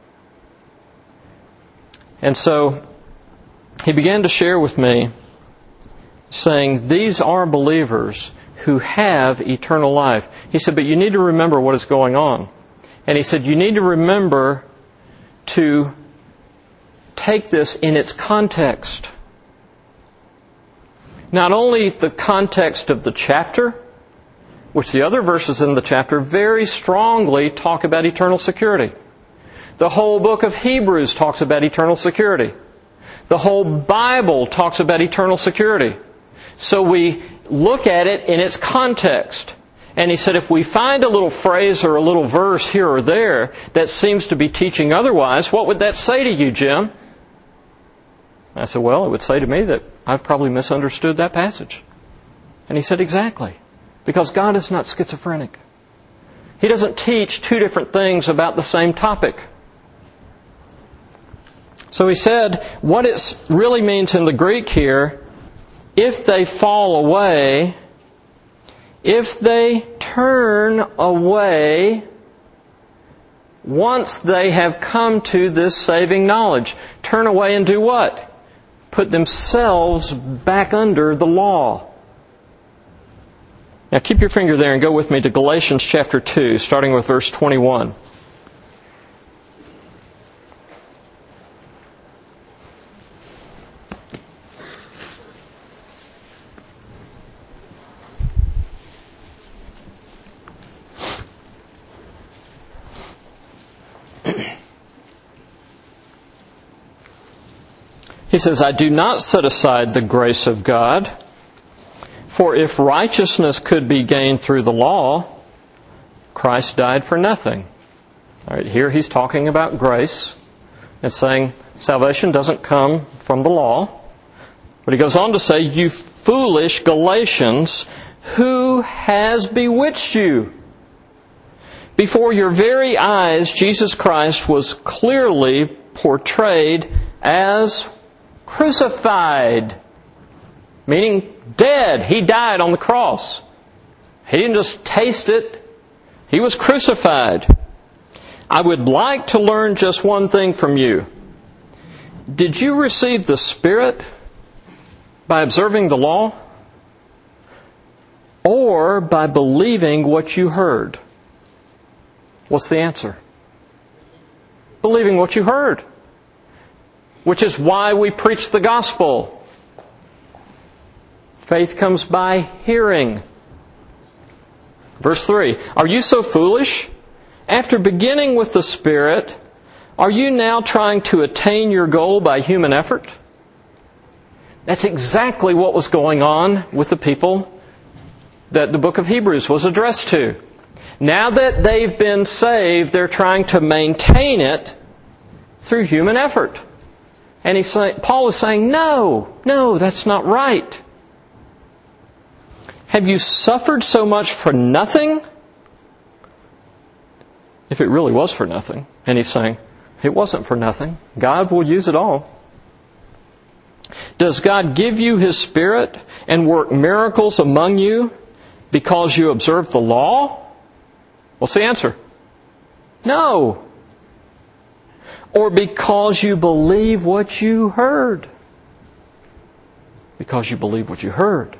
And so He began to share with me, saying, these are believers who have eternal life. He said, but you need to remember what is going on. And He said, you need to remember to take this in its context. Not only the context of the chapter, which the other verses in the chapter very strongly talk about eternal security. The whole book of Hebrews talks about eternal security. The whole Bible talks about eternal security. So we look at it in its context. And he said, if we find a little phrase or a little verse here or there that seems to be teaching otherwise, what would that say to you, Jim? I said, well, it would say to me that I've probably misunderstood that passage. And he said, exactly. Because God is not schizophrenic. He doesn't teach two different things about the same topic. So he said, what it really means in the Greek here, if they fall away, if they turn away, once they have come to this saving knowledge, turn away and do what? Put themselves back under the law. Now keep your finger there and go with me to Galatians chapter two, starting with verse twenty-one. He says, I do not set aside the grace of God, for if righteousness could be gained through the law, Christ died for nothing. All right, here he's talking about grace. It's saying salvation doesn't come from the law. But he goes on to say, you foolish Galatians, who has bewitched you? Before your very eyes, Jesus Christ was clearly portrayed as crucified, meaning dead. He died on the cross. He didn't just taste it. He was crucified. I would like to learn just one thing from you. Did you receive the Spirit by observing the law, or by believing what you heard? What's the answer? Believing what you heard. Which is why we preach the gospel. Faith comes by hearing. Verse three, are you so foolish? After beginning with the Spirit, are you now trying to attain your goal by human effort? That's exactly what was going on with the people that the book of Hebrews was addressed to. Now that they've been saved, they're trying to maintain it through human effort. And he's saying, Paul is saying, no, no, that's not right. Have you suffered so much for nothing? If it really was for nothing. And he's saying, it wasn't for nothing. God will use it all. Does God give you His Spirit and work miracles among you because you observe the law? What's the answer? No. Or because you believe what you heard? Because you believe what you heard.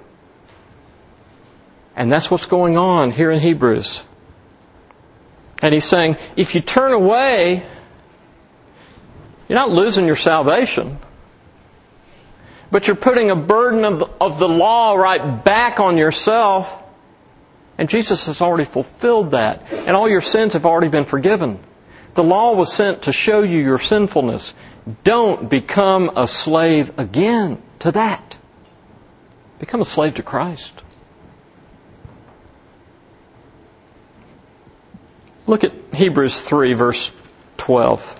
And that's what's going on here in Hebrews. And he's saying, if you turn away, you're not losing your salvation. But you're putting a burden of the, of the law right back on yourself. And Jesus has already fulfilled that. And all your sins have already been forgiven. The law was sent to show you your sinfulness. Don't become a slave again to that. Become a slave to Christ. Look at Hebrews three, verse twelve.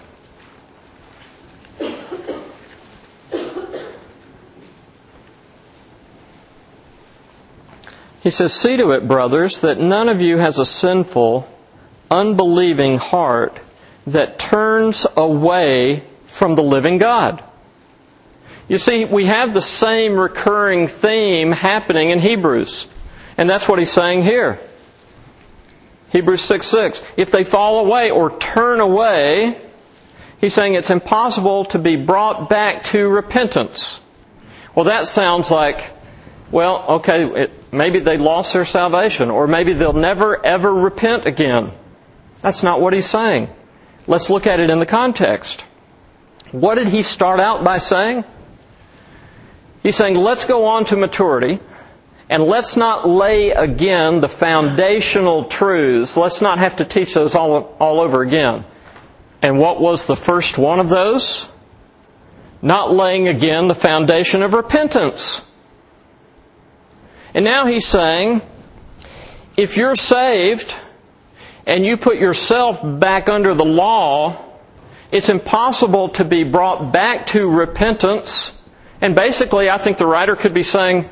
He says, "See to it, brothers, that none of you has a sinful, unbelieving heart that turns away from the living God." You see, we have the same recurring theme happening in Hebrews. And that's what he's saying here. Hebrews six six. If they fall away or turn away, he's saying it's impossible to be brought back to repentance. Well, that sounds like, well, okay, it, maybe they lost their salvation, or maybe they'll never ever repent again. That's not what he's saying. Let's look at it in the context. What did he start out by saying? He's saying, let's go on to maturity, and let's not lay again the foundational truths. Let's not have to teach those all, all over again. And what was the first one of those? Not laying again the foundation of repentance. And now he's saying, if you're saved and you put yourself back under the law, it's impossible to be brought back to repentance. And basically, I think the writer could be saying,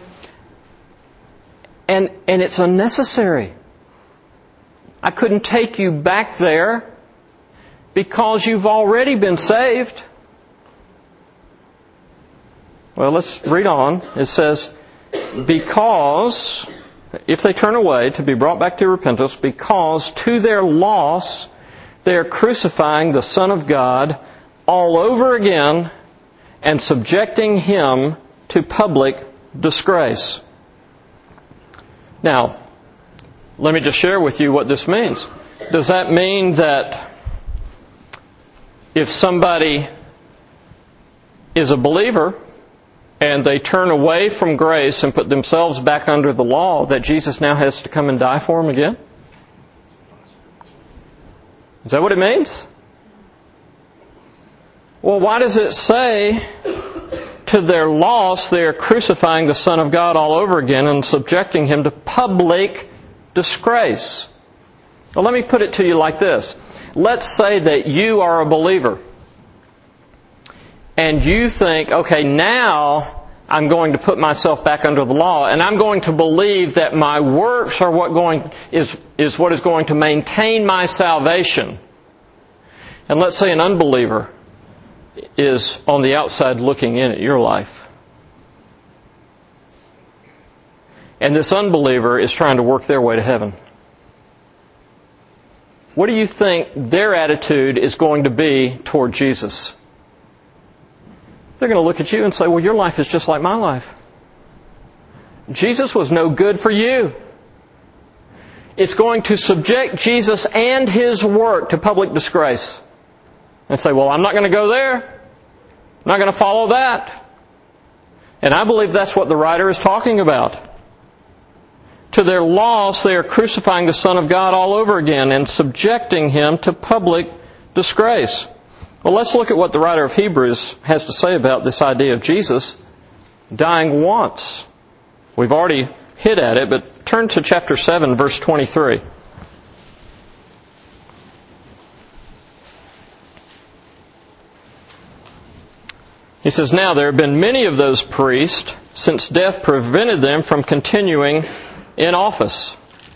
and, and it's unnecessary. I couldn't take you back there because you've already been saved. Well, let's read on. It says, because, if they turn away, to be brought back to repentance, because to their loss they are crucifying the Son of God all over again and subjecting Him to public disgrace. Now, let me just share with you what this means. Does that mean that if somebody is a believer and they turn away from grace and put themselves back under the law, that Jesus now has to come and die for them again? Is that what it means? Well, why does it say, to their loss, they are crucifying the Son of God all over again and subjecting Him to public disgrace? Well, let me put it to you like this. Let's say that you are a believer and you think, okay, now I'm going to put myself back under the law, and I'm going to believe that my works are what going is is what is going to maintain my salvation. And let's say an unbeliever is on the outside looking in at your life. And this unbeliever is trying to work their way to heaven. What do you think their attitude is going to be toward Jesus? They're going to look at you and say, well, your life is just like my life. Jesus was no good for you. It's going to subject Jesus and His work to public disgrace. And say, well, I'm not going to go there. I'm not going to follow that. And I believe that's what the writer is talking about. To their loss, they are crucifying the Son of God all over again and subjecting Him to public disgrace. Well, let's look at what the writer of Hebrews has to say about this idea of Jesus dying once. We've already hit at it, but turn to chapter seven, verse twenty-three. He says, now there have been many of those priests since death prevented them from continuing in office.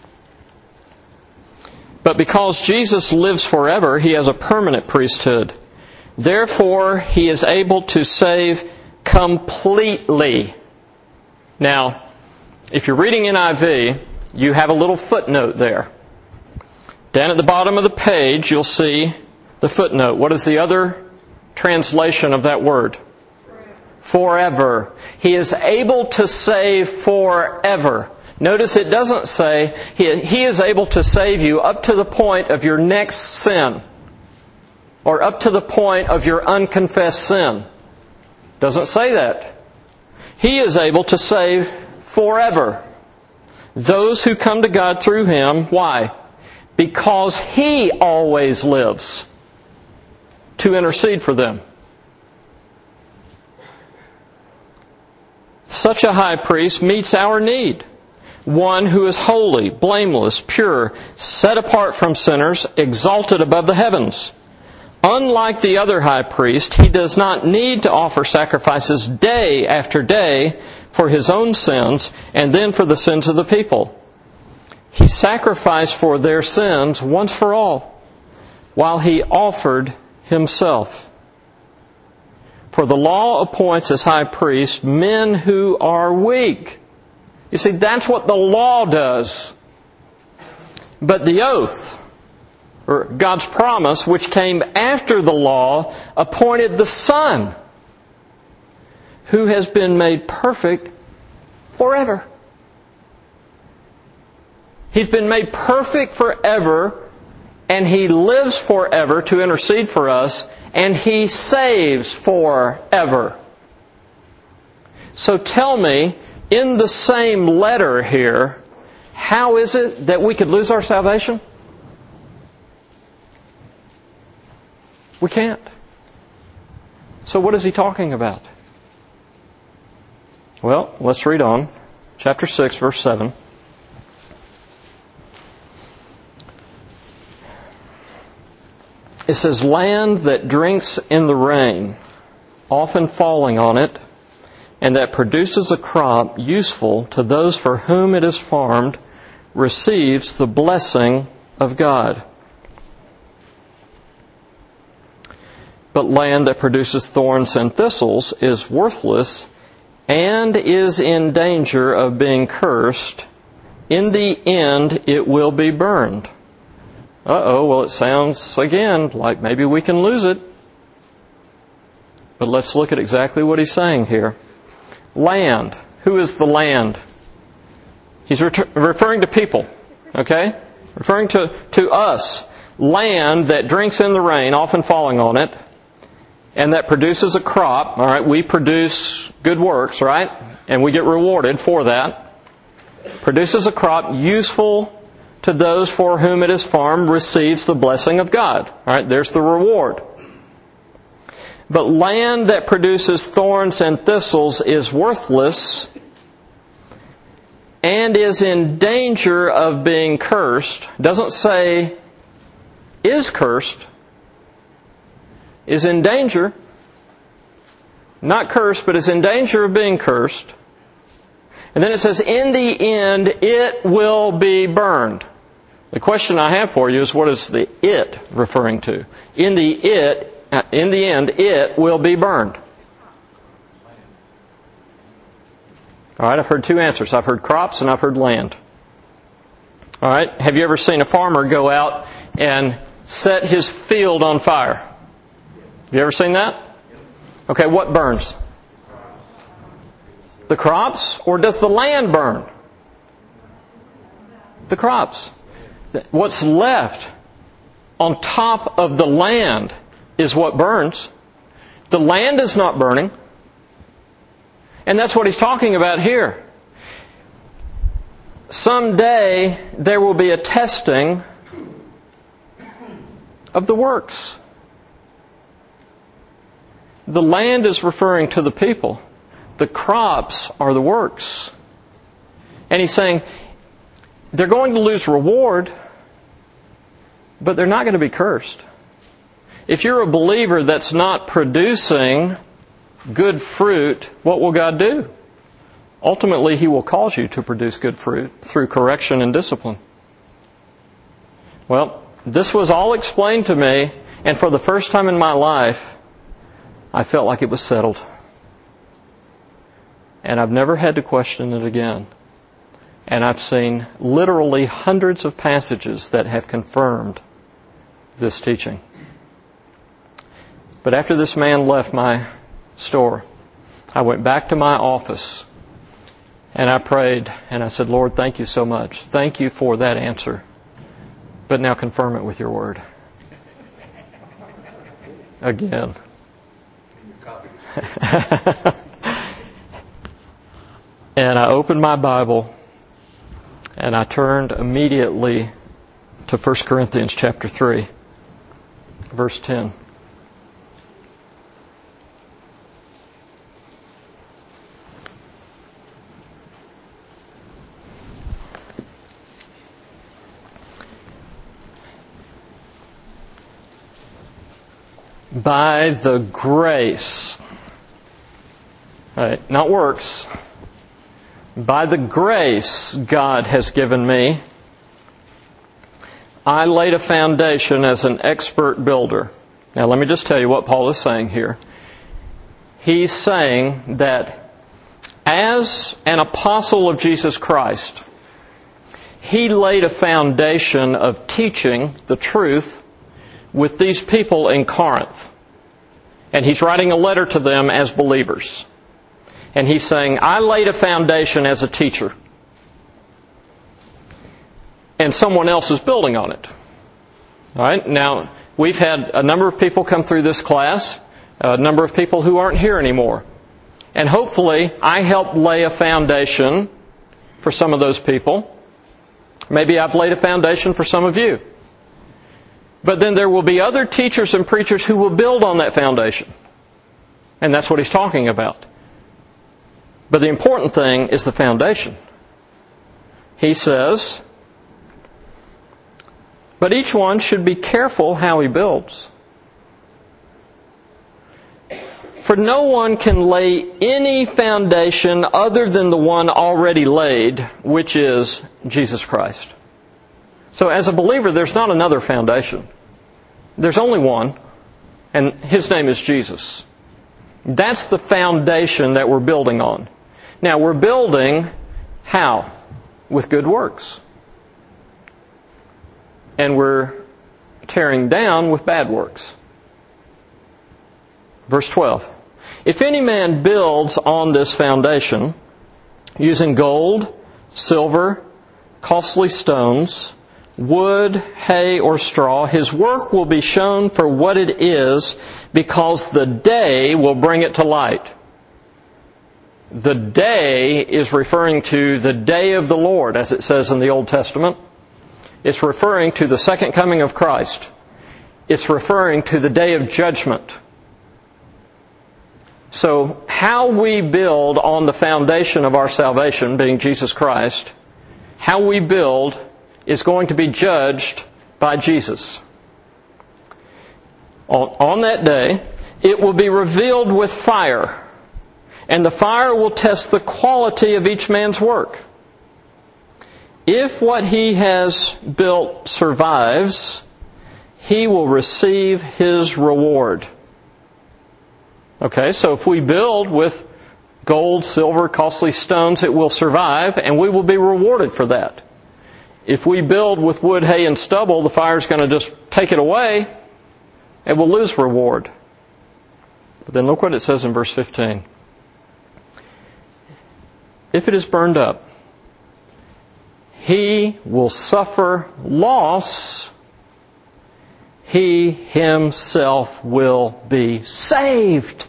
But because Jesus lives forever, He has a permanent priesthood. Therefore, He is able to save completely. Now, if you're reading N I V, you have a little footnote there. Down at the bottom of the page, you'll see the footnote. What is the other translation of that word? Forever. He is able to save forever. Notice it doesn't say he, he is able to save you up to the point of your next sin, or up to the point of your unconfessed sin. Doesn't say that. He is able to save forever those who come to God through Him. Why? Because He always lives to intercede for them. Such a high priest meets our need, one who is holy, blameless, pure, set apart from sinners, exalted above the heavens. Unlike the other high priest, he does not need to offer sacrifices day after day for his own sins and then for the sins of the people. He sacrificed for their sins once for all, while he offered himself. For the law appoints as high priest men who are weak. You see, that's what the law does. But the oath, or God's promise, which came after the law, appointed the Son, who has been made perfect forever. He's been made perfect forever, and He lives forever to intercede for us, and He saves forever. So tell me, in the same letter here, how is it that we could lose our salvation? We can't. So what is he talking about? Well, let's read on. Chapter six, verse seven. It says, land that drinks in the rain, often falling on it, and that produces a crop useful to those for whom it is farmed, receives the blessing of God. But land that produces thorns and thistles is worthless and is in danger of being cursed. In the end, it will be burned. Uh-oh, well, it sounds, again, like maybe we can lose it. But let's look at exactly what he's saying here. Land. Who is the land? He's re- referring to people, okay? Referring to, to us. Land that drinks in the rain, often falling on it, and that produces a crop. All right, we produce good works, right? And we get rewarded for that. Produces a crop useful to those for whom it is farmed, receives the blessing of God. All right, there's the reward. But land that produces thorns and thistles is worthless and is in danger of being cursed. Doesn't say is cursed. Is in danger. Not cursed, but is in danger of being cursed. And then it says, in the end, it will be burned. The question I have for you is, what is the it referring to? In the it, in the end, it will be burned. All right, I've heard two answers. I've heard crops and I've heard land. All right, have you ever seen a farmer go out and set his field on fire? Have you ever seen that? Okay, what burns? The crops, or does the land burn? The crops. What's left on top of the land is what burns. The land is not burning. And that's what he's talking about here. Someday there will be a testing of the works. The land is referring to the people. The crops are the works. And he's saying they're going to lose reward, but they're not going to be cursed. If you're a believer that's not producing good fruit, what will God do? Ultimately, He will cause you to produce good fruit through correction and discipline. Well, this was all explained to me, and for the first time in my life, I felt like it was settled. And I've never had to question it again. And I've seen literally hundreds of passages that have confirmed this teaching. But after this man left my store, I went back to my office and I prayed and I said, Lord, thank you so much. Thank you for that answer. But now confirm it with your word. Again. And I opened my Bible and I turned immediately to First Corinthians chapter three, verse ten. by the grace, right, not works, by the grace God has given me, I laid a foundation as an expert builder. Now let me just tell you what Paul is saying here. He's saying that as an apostle of Jesus Christ, he laid a foundation of teaching the truth with these people in Corinth. And he's writing a letter to them as believers. And he's saying, I laid a foundation as a teacher. And someone else is building on it. All right? Now, we've had a number of people come through this class, a number of people who aren't here anymore. And hopefully, I helped lay a foundation for some of those people. Maybe I've laid a foundation for some of you. But then there will be other teachers and preachers who will build on that foundation. And that's what he's talking about. But the important thing is the foundation. He says, but each one should be careful how he builds. For no one can lay any foundation other than the one already laid, which is Jesus Christ. So as a believer, there's not another foundation. There's only one, and His name is Jesus. That's the foundation that we're building on. Now, we're building how? With good works. And we're tearing down with bad works. Verse twelve. If any man builds on this foundation using gold, silver, costly stones, wood, hay, or straw, his work will be shown for what it is, because the day will bring it to light. The day is referring to the day of the Lord, as it says in the Old Testament. It's referring to the second coming of Christ. It's referring to the day of judgment. So, how we build on the foundation of our salvation, being Jesus Christ, how we build is going to be judged by Jesus. On, on that day, it will be revealed with fire, and the fire will test the quality of each man's work. If what he has built survives, he will receive his reward. Okay, so if we build with gold, silver, costly stones, it will survive, and we will be rewarded for that. If we build with wood, hay, and stubble, the fire's going to just take it away, and we'll lose reward. But then look what it says in verse fifteen. If it is burned up, he will suffer loss. He himself will be saved,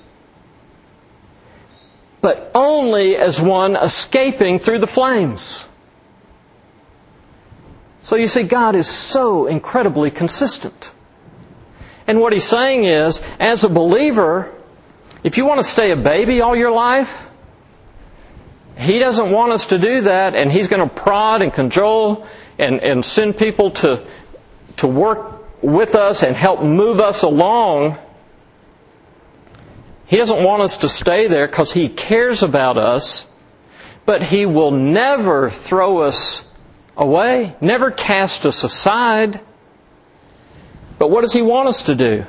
but only as one escaping through the flames. So you see, God is so incredibly consistent. And what He's saying is, as a believer, if you want to stay a baby all your life, He doesn't want us to do that, and He's going to prod and cajole and, and send people to, to work with us and help move us along. He doesn't want us to stay there because He cares about us, but He will never throw us away, never cast us aside. But what does He want us to do?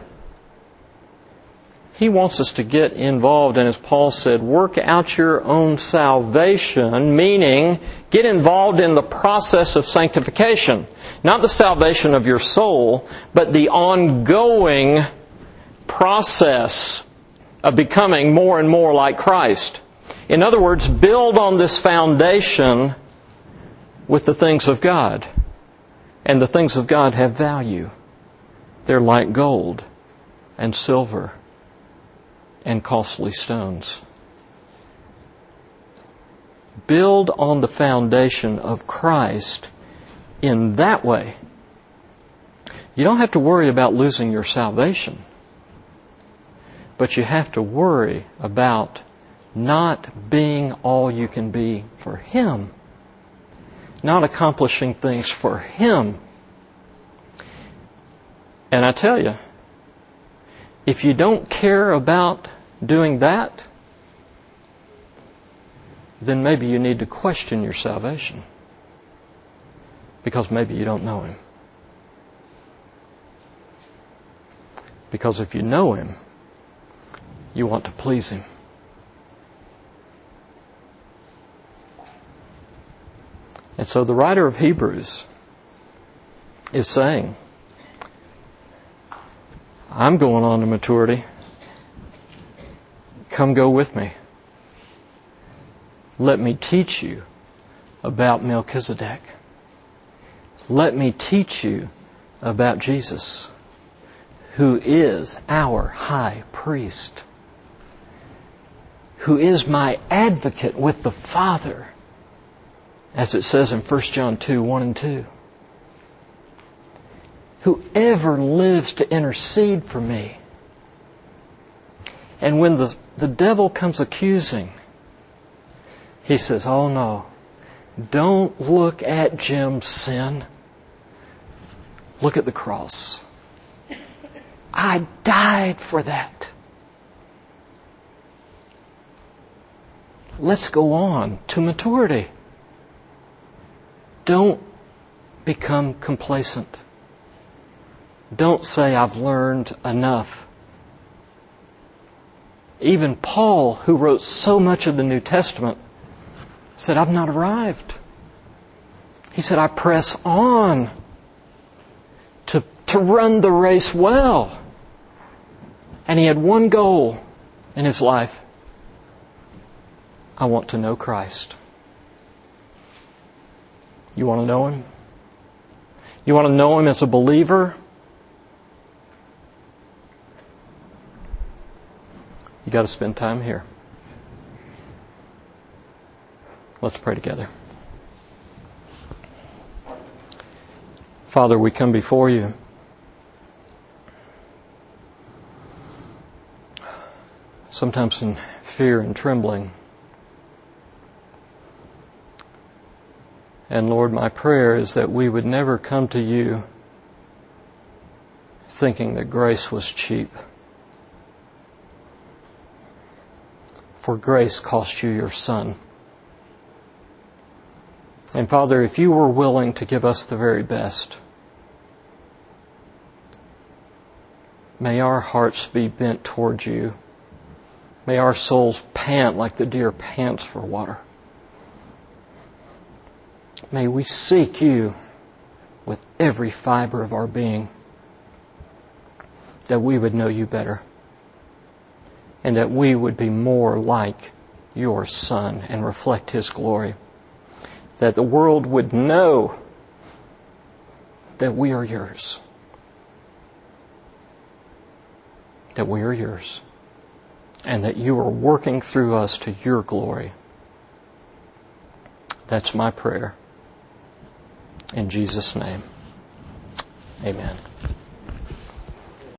He wants us to get involved, and as Paul said, work out your own salvation, meaning get involved in the process of sanctification. Not the salvation of your soul, but the ongoing process of becoming more and more like Christ. In other words, build on this foundation with the things of God. And the things of God have value. They're like gold and silver and costly stones. Build on the foundation of Christ in that way. You don't have to worry about losing your salvation, but you have to worry about not being all you can be for Him, not accomplishing things for Him. And I tell you, If you don't care about doing that, then maybe you need to question your salvation. Because maybe you don't know Him. Because if you know Him, you want to please Him. And so the writer of Hebrews is saying, I'm going on to maturity. Come go with me. Let me teach you about Melchizedek. Let me teach you about Jesus, who is our high priest, who is my advocate with the Father, as it says in First John two, one and two. Whoever lives to intercede for me. And when the, the devil comes accusing, he says, oh no, don't look at Jim's sin. Look at the cross. I died for that. Let's go on to maturity. Don't become complacent. Don't say, I've learned enough. Even Paul, who wrote so much of the New Testament, said, I've not arrived. He said, I press on to, to run the race well. And he had one goal in his life. I want to know Christ. You want to know Him? You want to know Him as a believer? You got to spend time here. Let's pray together. Father, we come before You. Sometimes in fear and trembling. And Lord, my prayer is that we would never come to You thinking that grace was cheap. For grace cost You Your Son. And Father, if You were willing to give us the very best, may our hearts be bent towards You. May our souls pant like the deer pants for water. May we seek You with every fiber of our being, that we would know You better, and that we would be more like Your Son and reflect His glory. That the world would know that we are Yours. That we are Yours. And that You are working through us to Your glory. That's my prayer. In Jesus' name, amen.